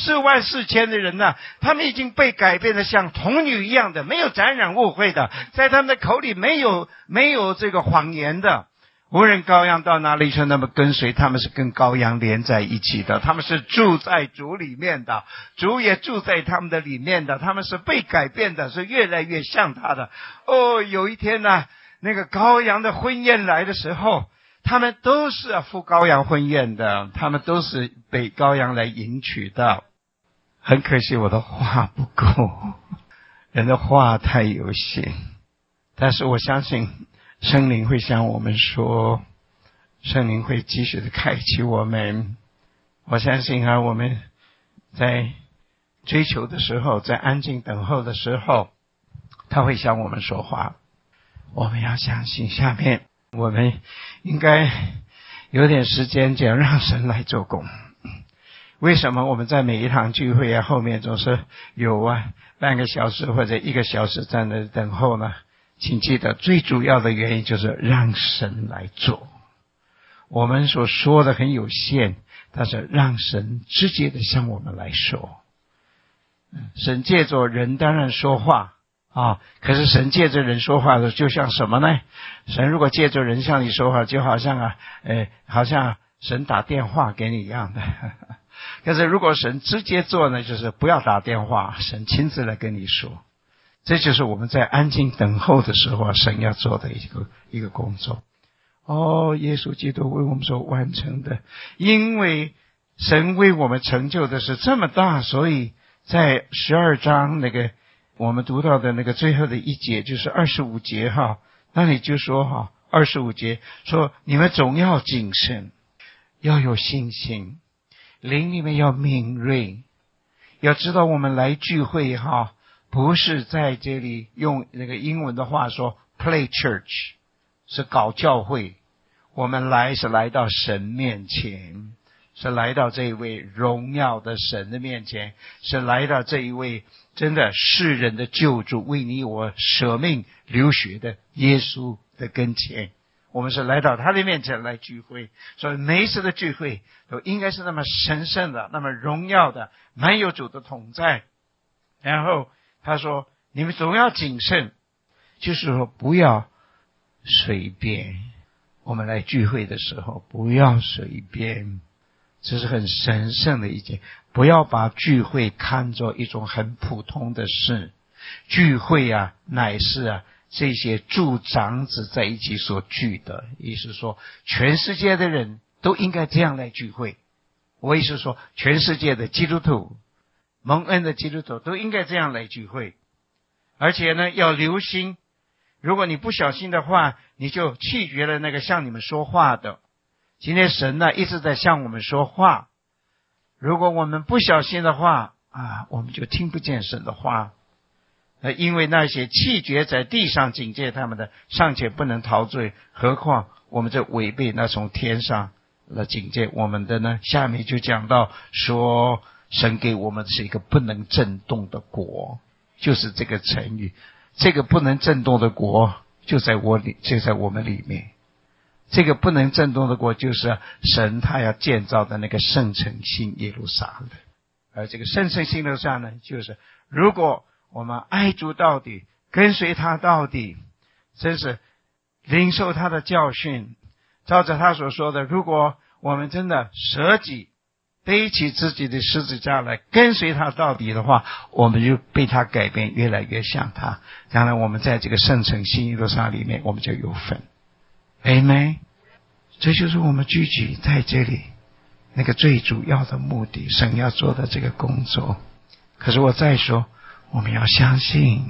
144000的人呢，他们已经被改变得像童女一样的，没有沾染误会的，在他们的口里没有这个谎言的。无论羔羊到哪里去，那么跟随他们是跟羔羊连在一起的，他们是住在主里面的，主也住在他们的里面的，他们是被改变的，是越来越像他的。有一天呢，那个羔羊的婚宴来的时候，他们都是赴羔羊婚宴的，他们都是被羔羊来迎娶的。很可惜我的话不够，人的话太有限，但是我相信圣灵会向我们说，圣灵会继续的开启我们。我相信我们在追求的时候，在安静等候的时候，他会向我们说话。我们要相信。下面我们应该有点时间讲让神来做工。为什么我们在每一堂聚会后面总是有半个小时或者1个小时在那等候呢？请记得，最主要的原因就是让神来做。我们所说的很有限，但是让神直接的向我们来说。神借着人当然说话可是神借着人说话的就像什么呢？神如果借着人向你说话，就好像好像神打电话给你一样的。可是如果神直接做呢，就是不要打电话，神亲自来跟你说。这就是我们在安静等候的时候神要做的一个工作。耶稣基督为我们所完成的，因为神为我们成就的是这么大，所以在12章那个我们读到的那个最后的一节，就是25节那里就说25节说，你们总要谨慎，要有信心，灵里面要敏锐，要知道我们来聚会不是在这里用那个英文的话说 play church， 是搞教会。我们是来到神面前，是来到这一位荣耀的神的面前，是来到这一位真的世人的救主，为你我舍命流血的耶稣的跟前。我们是来到他的面前来聚会，所以每一次的聚会都应该是那么神圣的，那么荣耀的，满有主的同在。然后他说，你们总要谨慎，就是说不要随便。我们来聚会的时候不要随便，这是很神圣的一件。不要把聚会看作一种很普通的事，聚会乃是这些诸长子在一起所聚的。意思说全世界的人都应该这样来聚会。我意思说全世界的基督徒，蒙恩的基督徒都应该这样来聚会。而且呢，要留心，如果你不小心的话，你就弃绝了那个向你们说话的。今天神呢一直在向我们说话，如果我们不小心的话我们就听不见神的话。因为那些弃绝在地上警戒他们的，尚且不能逃罪，何况我们这违背那从天上来警戒我们的呢？下面就讲到说，神给我们是一个不能震动的国，就是这个成语。这个不能震动的国就在我们里面。这个不能震动的国就是神他要建造的那个圣城新耶路撒冷。而这个圣城新耶路撒冷就是如果我们爱主到底，跟随他到底，真是领受他的教训，照着他所说的，如果我们真的舍己，背起自己的十字架来跟随他到底的话，我们就被他改变，越来越像他。当然我们在这个圣城新耶路撒冷里面我们就有份。Amen。 这就是我们聚集在这里那个最主要的目的，神要做的这个工作。可是我再说，我们要相信，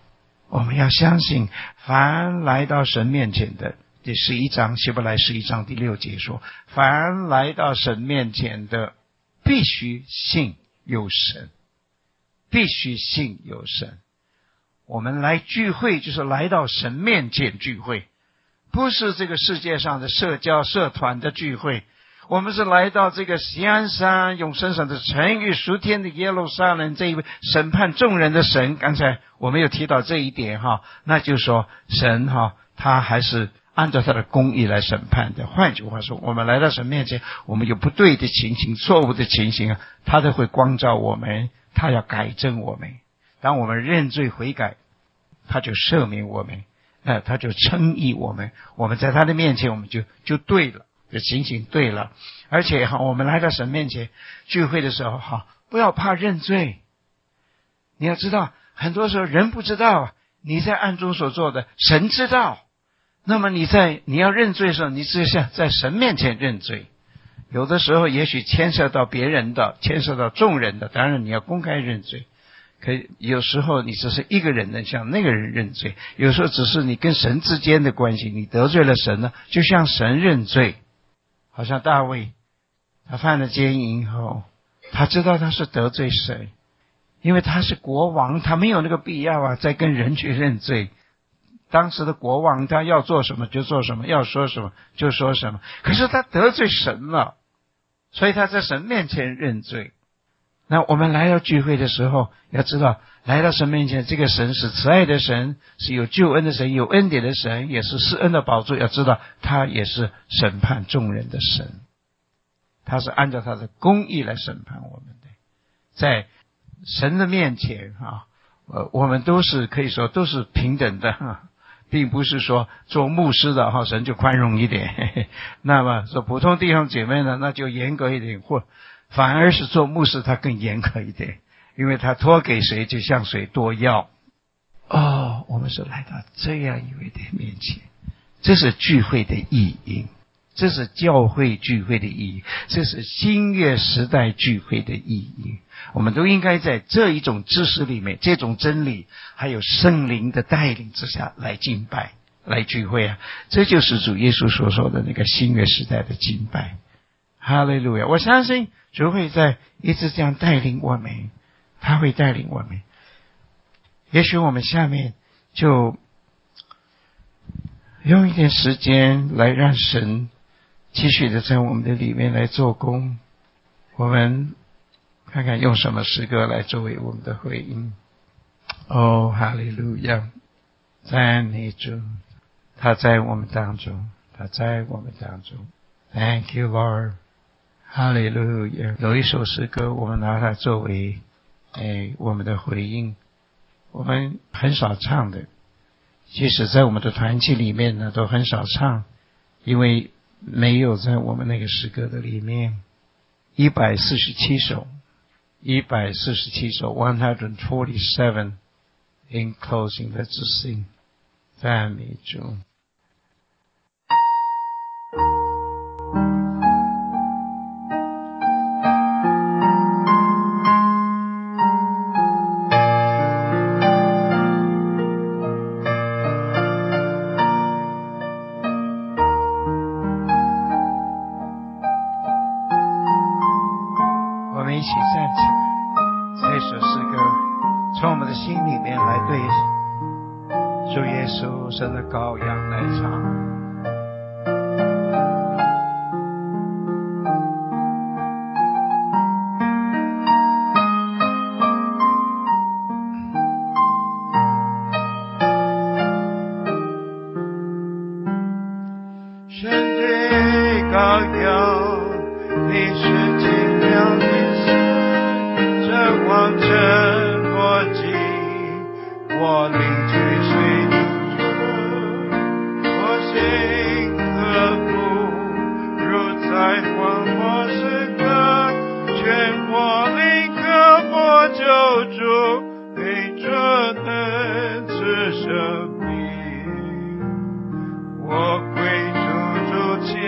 凡来到神面前的，第11章希伯来11章第6节说，凡来到神面前的必须信有神，必须信有神。我们来聚会就是来到神面前聚会，不是这个世界上的社交社团的聚会，我们是来到这个锡安山永生神的城与属天的耶路撒冷，这一位审判众人的神。刚才我们有提到这一点那就是说神他还是按照他的公义来审判的。换句话说，我们来到神面前，我们有不对的情形错误的情形他都会光照我们，他要改正我们。当我们认罪悔改，他就赦免我们，他就称义我们，我们在他的面前我们就对了，这情形对了。而且我们来到神面前聚会的时候不要怕认罪。你要知道，很多时候人不知道你在暗中所做的，神知道。那么你要认罪的时候，你只是在神面前认罪。有的时候也许牵涉到别人的，牵涉到众人的，当然你要公开认罪。可有时候你只是一个人能向那个人认罪，有时候只是你跟神之间的关系，你得罪了神呢，就向神认罪。好像大卫他犯了奸淫后，他知道他是得罪神，因为他是国王，他没有那个必要再跟人去认罪。当时的国王他要做什么就做什么，要说什么就说什么，可是他得罪神了，所以他在神面前认罪。那我们来到聚会的时候，要知道来到神面前，这个神是慈爱的神，是有救恩的神，有恩典的神，也是施恩的宝座。要知道他也是审判众人的神，他是按照他的公义来审判我们的。在神的面前我们都是可以说都是平等的并不是说做牧师的神就宽容一点那么说普通弟兄姐妹呢，那就严格一点，或反而是做牧师他更严格一点，因为他托给谁就向谁多要。我们是来到这样一位的面前，这是聚会的意义，这是教会聚会的意义，这是新约时代聚会的意义。我们都应该在这一种知识里面，这种真理还有圣灵的带领之下来敬拜来聚会这就是主耶稣所说的那个新约时代的敬拜。哈利路亚！我相信主会在一直这样带领我们，他会带领我们。也许我们下面就用一点时间来让神继续的在我们的里面来做工。我们看看用什么诗歌来作为我们的回应。哈利路亚！赞美主，他在我们当中，他在我们当中。Thank you, Lord。哈利路亚！有一首诗歌我们拿它作为我们的回应，我们很少唱的，即使在我们的团契里面呢都很少唱，因为没有在我们那个诗歌的里面。147首147 in closing, let's sing. 赞美主。我们一起站起来，这首诗歌从我们的心里面来对主耶稣神的羔羊来唱。神的羔羊，你是奇妙的神，这王城国际，我领追随主，我心刻骨，如在荒漠时刻，全我灵刻我救主，给这能赐生命，我归主前，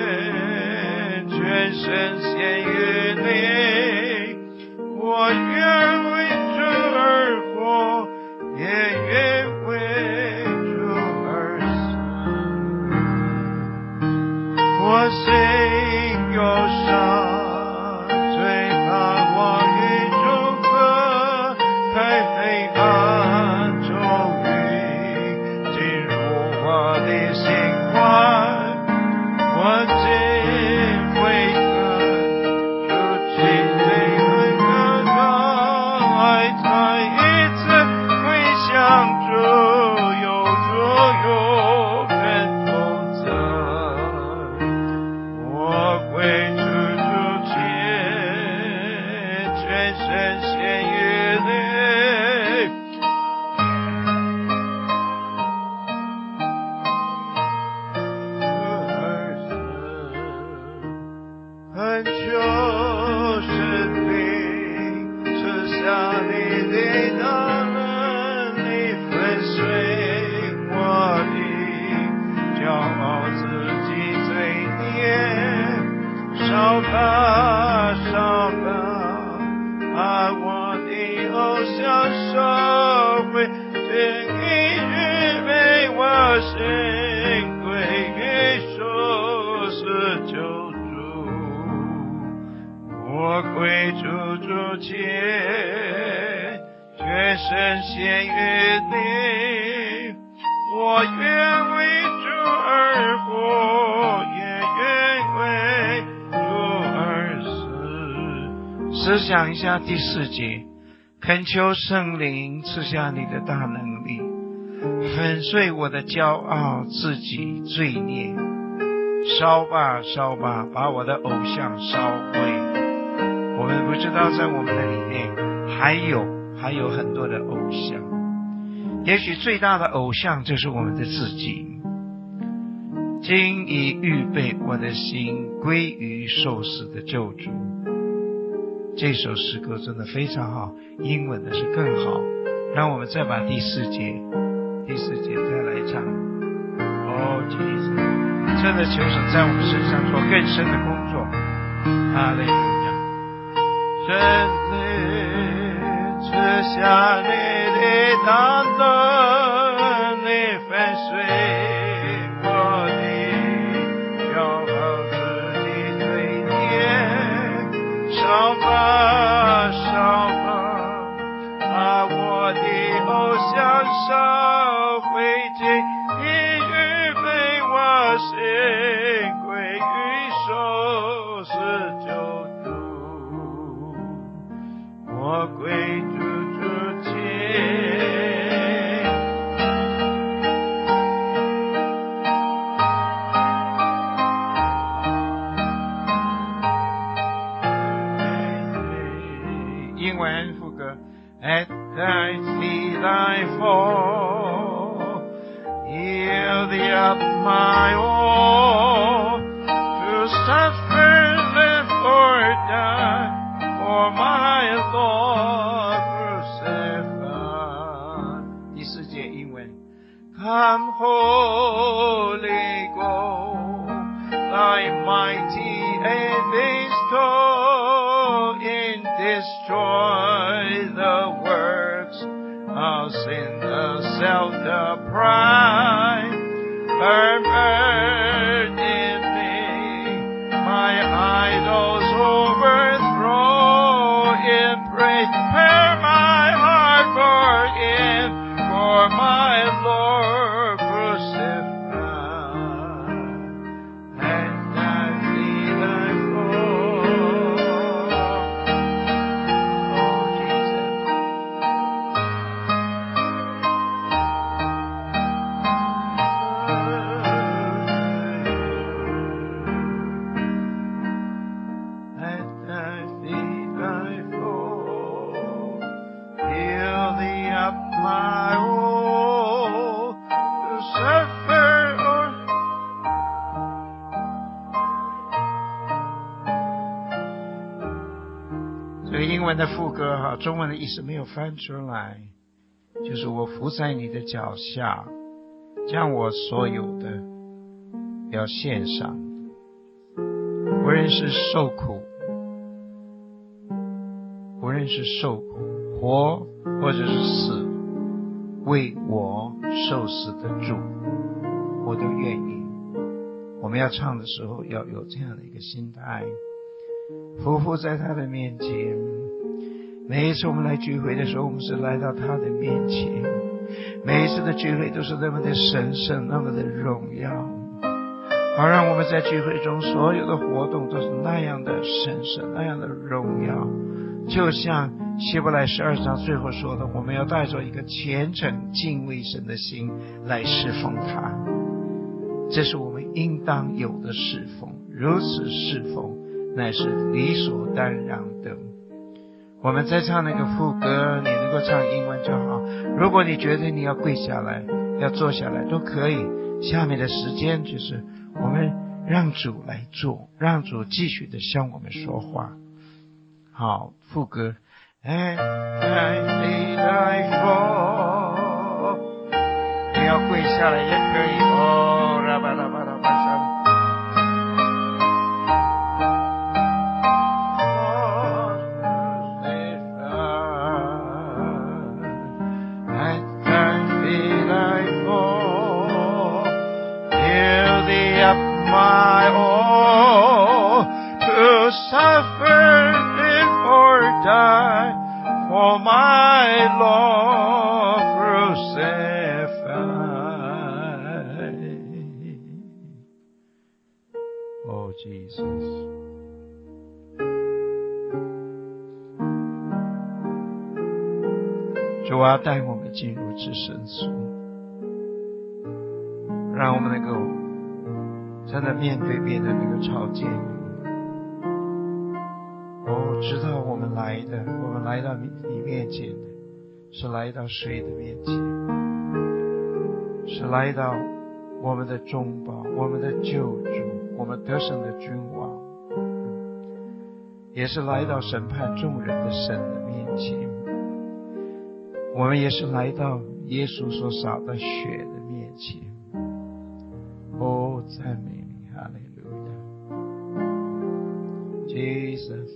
全身献于你，我愿为主而活，也愿为主而死。我心忧伤，最盼望与我归主之前，全身献于你，我愿为主而活，也愿为主而死。思想一下第4节，恳求圣灵赐下你的大能力，粉碎我的骄傲，自己罪孽，烧吧烧吧，把我的偶像烧毁。我们不知道在我们的里面还有很多的偶像，也许最大的偶像就是我们的自己。今已预备我的心归于受死的救主。这首诗歌真的非常好，英文的是更好。让我们再把第4节再来唱。Jesus， 真的求神在我们身上做更深的工作。哈利路亚。圣灵赐下你的大能，你粉碎我的骄傲，自己罪孽，烧吧烧吧，把我的偶像烧毁，你预备我心归于受死救主，我归主之前。英文副歌 At thy feet I fall, yield up my all, to suffer, live or die, for my Lord crucified. 第4节英文 Come Holy Ghost, thy mighty and bestow in destroy the works of sin, the self, the pride, burn in me, my idols overthrow, in praise, prepare my heart for him, for my Lord crucified. And I see thy fall. Oh, Jesus. At thy feet I fall, fill thee up my all, to suffer or这个英文的副歌哈，中文的意思没有翻出来，就是我伏在你的脚下，将我所有的要献上，无论是受苦，无论是受苦，活或者是死，为我受死的主，我都愿意。我们要唱的时候要有这样的一个心态，匍匐在他的面前。每一次我们来聚会的时候，我们是来到他的面前，每一次的聚会都是那么的神圣，那么的荣耀，好让我们在聚会中所有的活动都是那样的神圣，那样的荣耀。就像希伯来12章最后说的，我们要带着一个虔诚敬畏神的心来侍奉他，这是我们应当有的侍奉，如此侍奉乃是理所当然的。我们在唱那个副歌，你能够唱英文就好，如果你觉得你要跪下来要坐下来都可以。下面的时间就是我们让主来做，让主继续的向我们说话。好，副歌 At thy feet I fall， 你要跪下来也可以哦，拉巴拉巴拉巴沙。My all to suffer Lord crucified. Oh Jesus.主啊，带我们进入至圣所，让我们能够真的面对面的那个朝见你。哦，知道我们来到你面前的，是来到谁的面前？是来到我们的中保，我们的救主，我们得胜的君王，也是来到审判众人的神的面前。我们也是来到耶稣所洒的血的面前。哦，赞美你，哈利路亚 Jesus。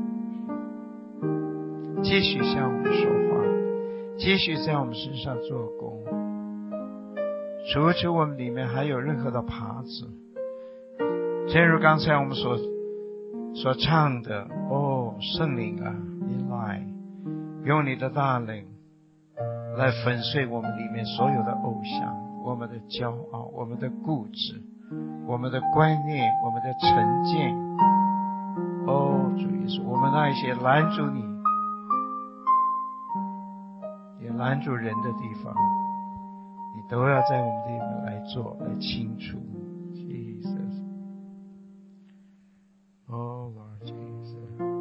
继续向我们说话，继续在我们身上做工，除去我们里面还有任何的耙子。正如刚才我们所唱的，哦，圣灵啊，你来，用你的大能来粉碎我们里面所有的偶像，我们的骄傲，我们的固执，我们的观念，我们的成见。哦，主耶稣，我们那一些拦住你也拦住人的地方，你都要在我们这里面来做，来清除。 Jesus。 Oh Lord Jesus。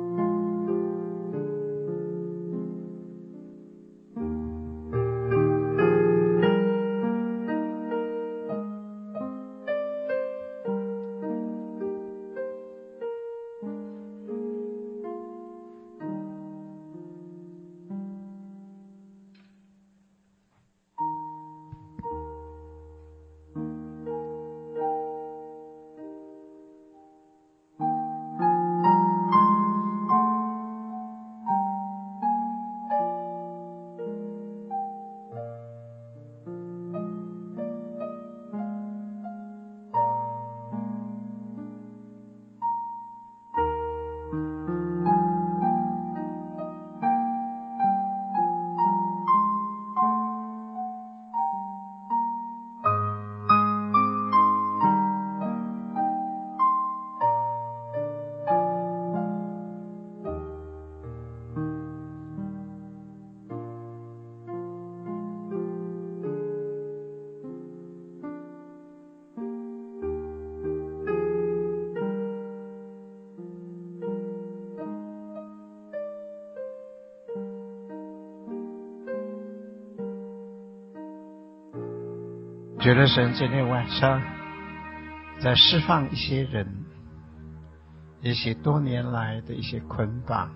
觉得神今天晚上在释放一些人，一些多年来的一些捆绑，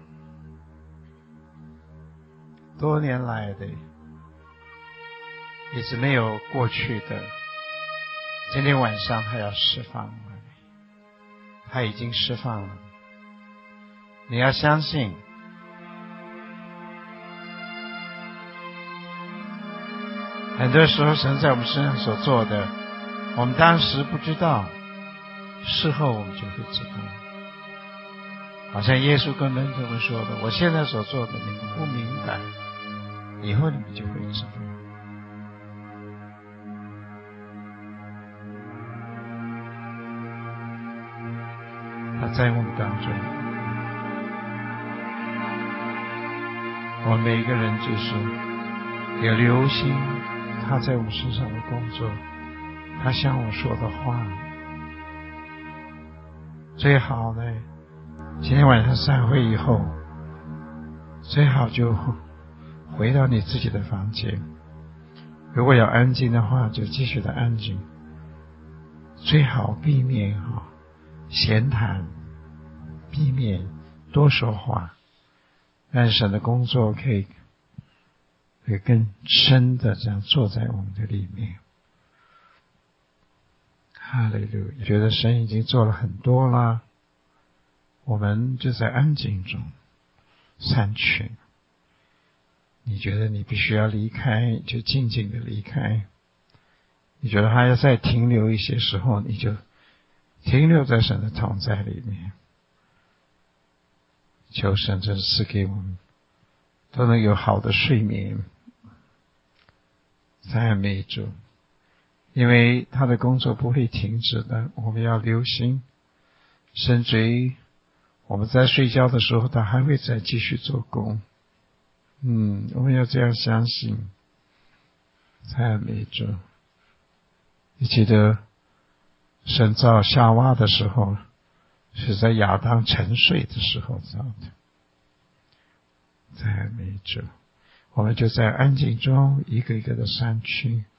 多年来的一直没有过去的，今天晚上他要释放了，他已经释放了。你要相信，很多时候神在我们身上所做的，我们当时不知道，事后我们就会知道。好像耶稣跟门徒们说的，我现在所做的你们不明白，以后你们就会知道。他在我们当中，我们每一个人就是要留心他在我们身上的工作，他向我说的话。最好呢，今天晚上散会以后，最好就回到你自己的房间，如果要安静的话就继续的安静，最好避免闲谈，避免多说话，让神的工作可以更深的这样坐在我们的里面。哈利路亚！觉得神已经做了很多了，我们就在安静中散去。你觉得你必须要离开，就静静的离开。你觉得还要再停留一些时候，你就停留在神的同在里面。求神真赐给我们都能有好的睡眠。赞美主，因为他的工作不会停止的，我们要留心，甚至于我们在睡觉的时候，他还会再继续做工。我们要这样相信。赞美主。你记得神造夏娃的时候，是在亚当沉睡的时候造的。赞美主。我们就在安静中一个一个的删去。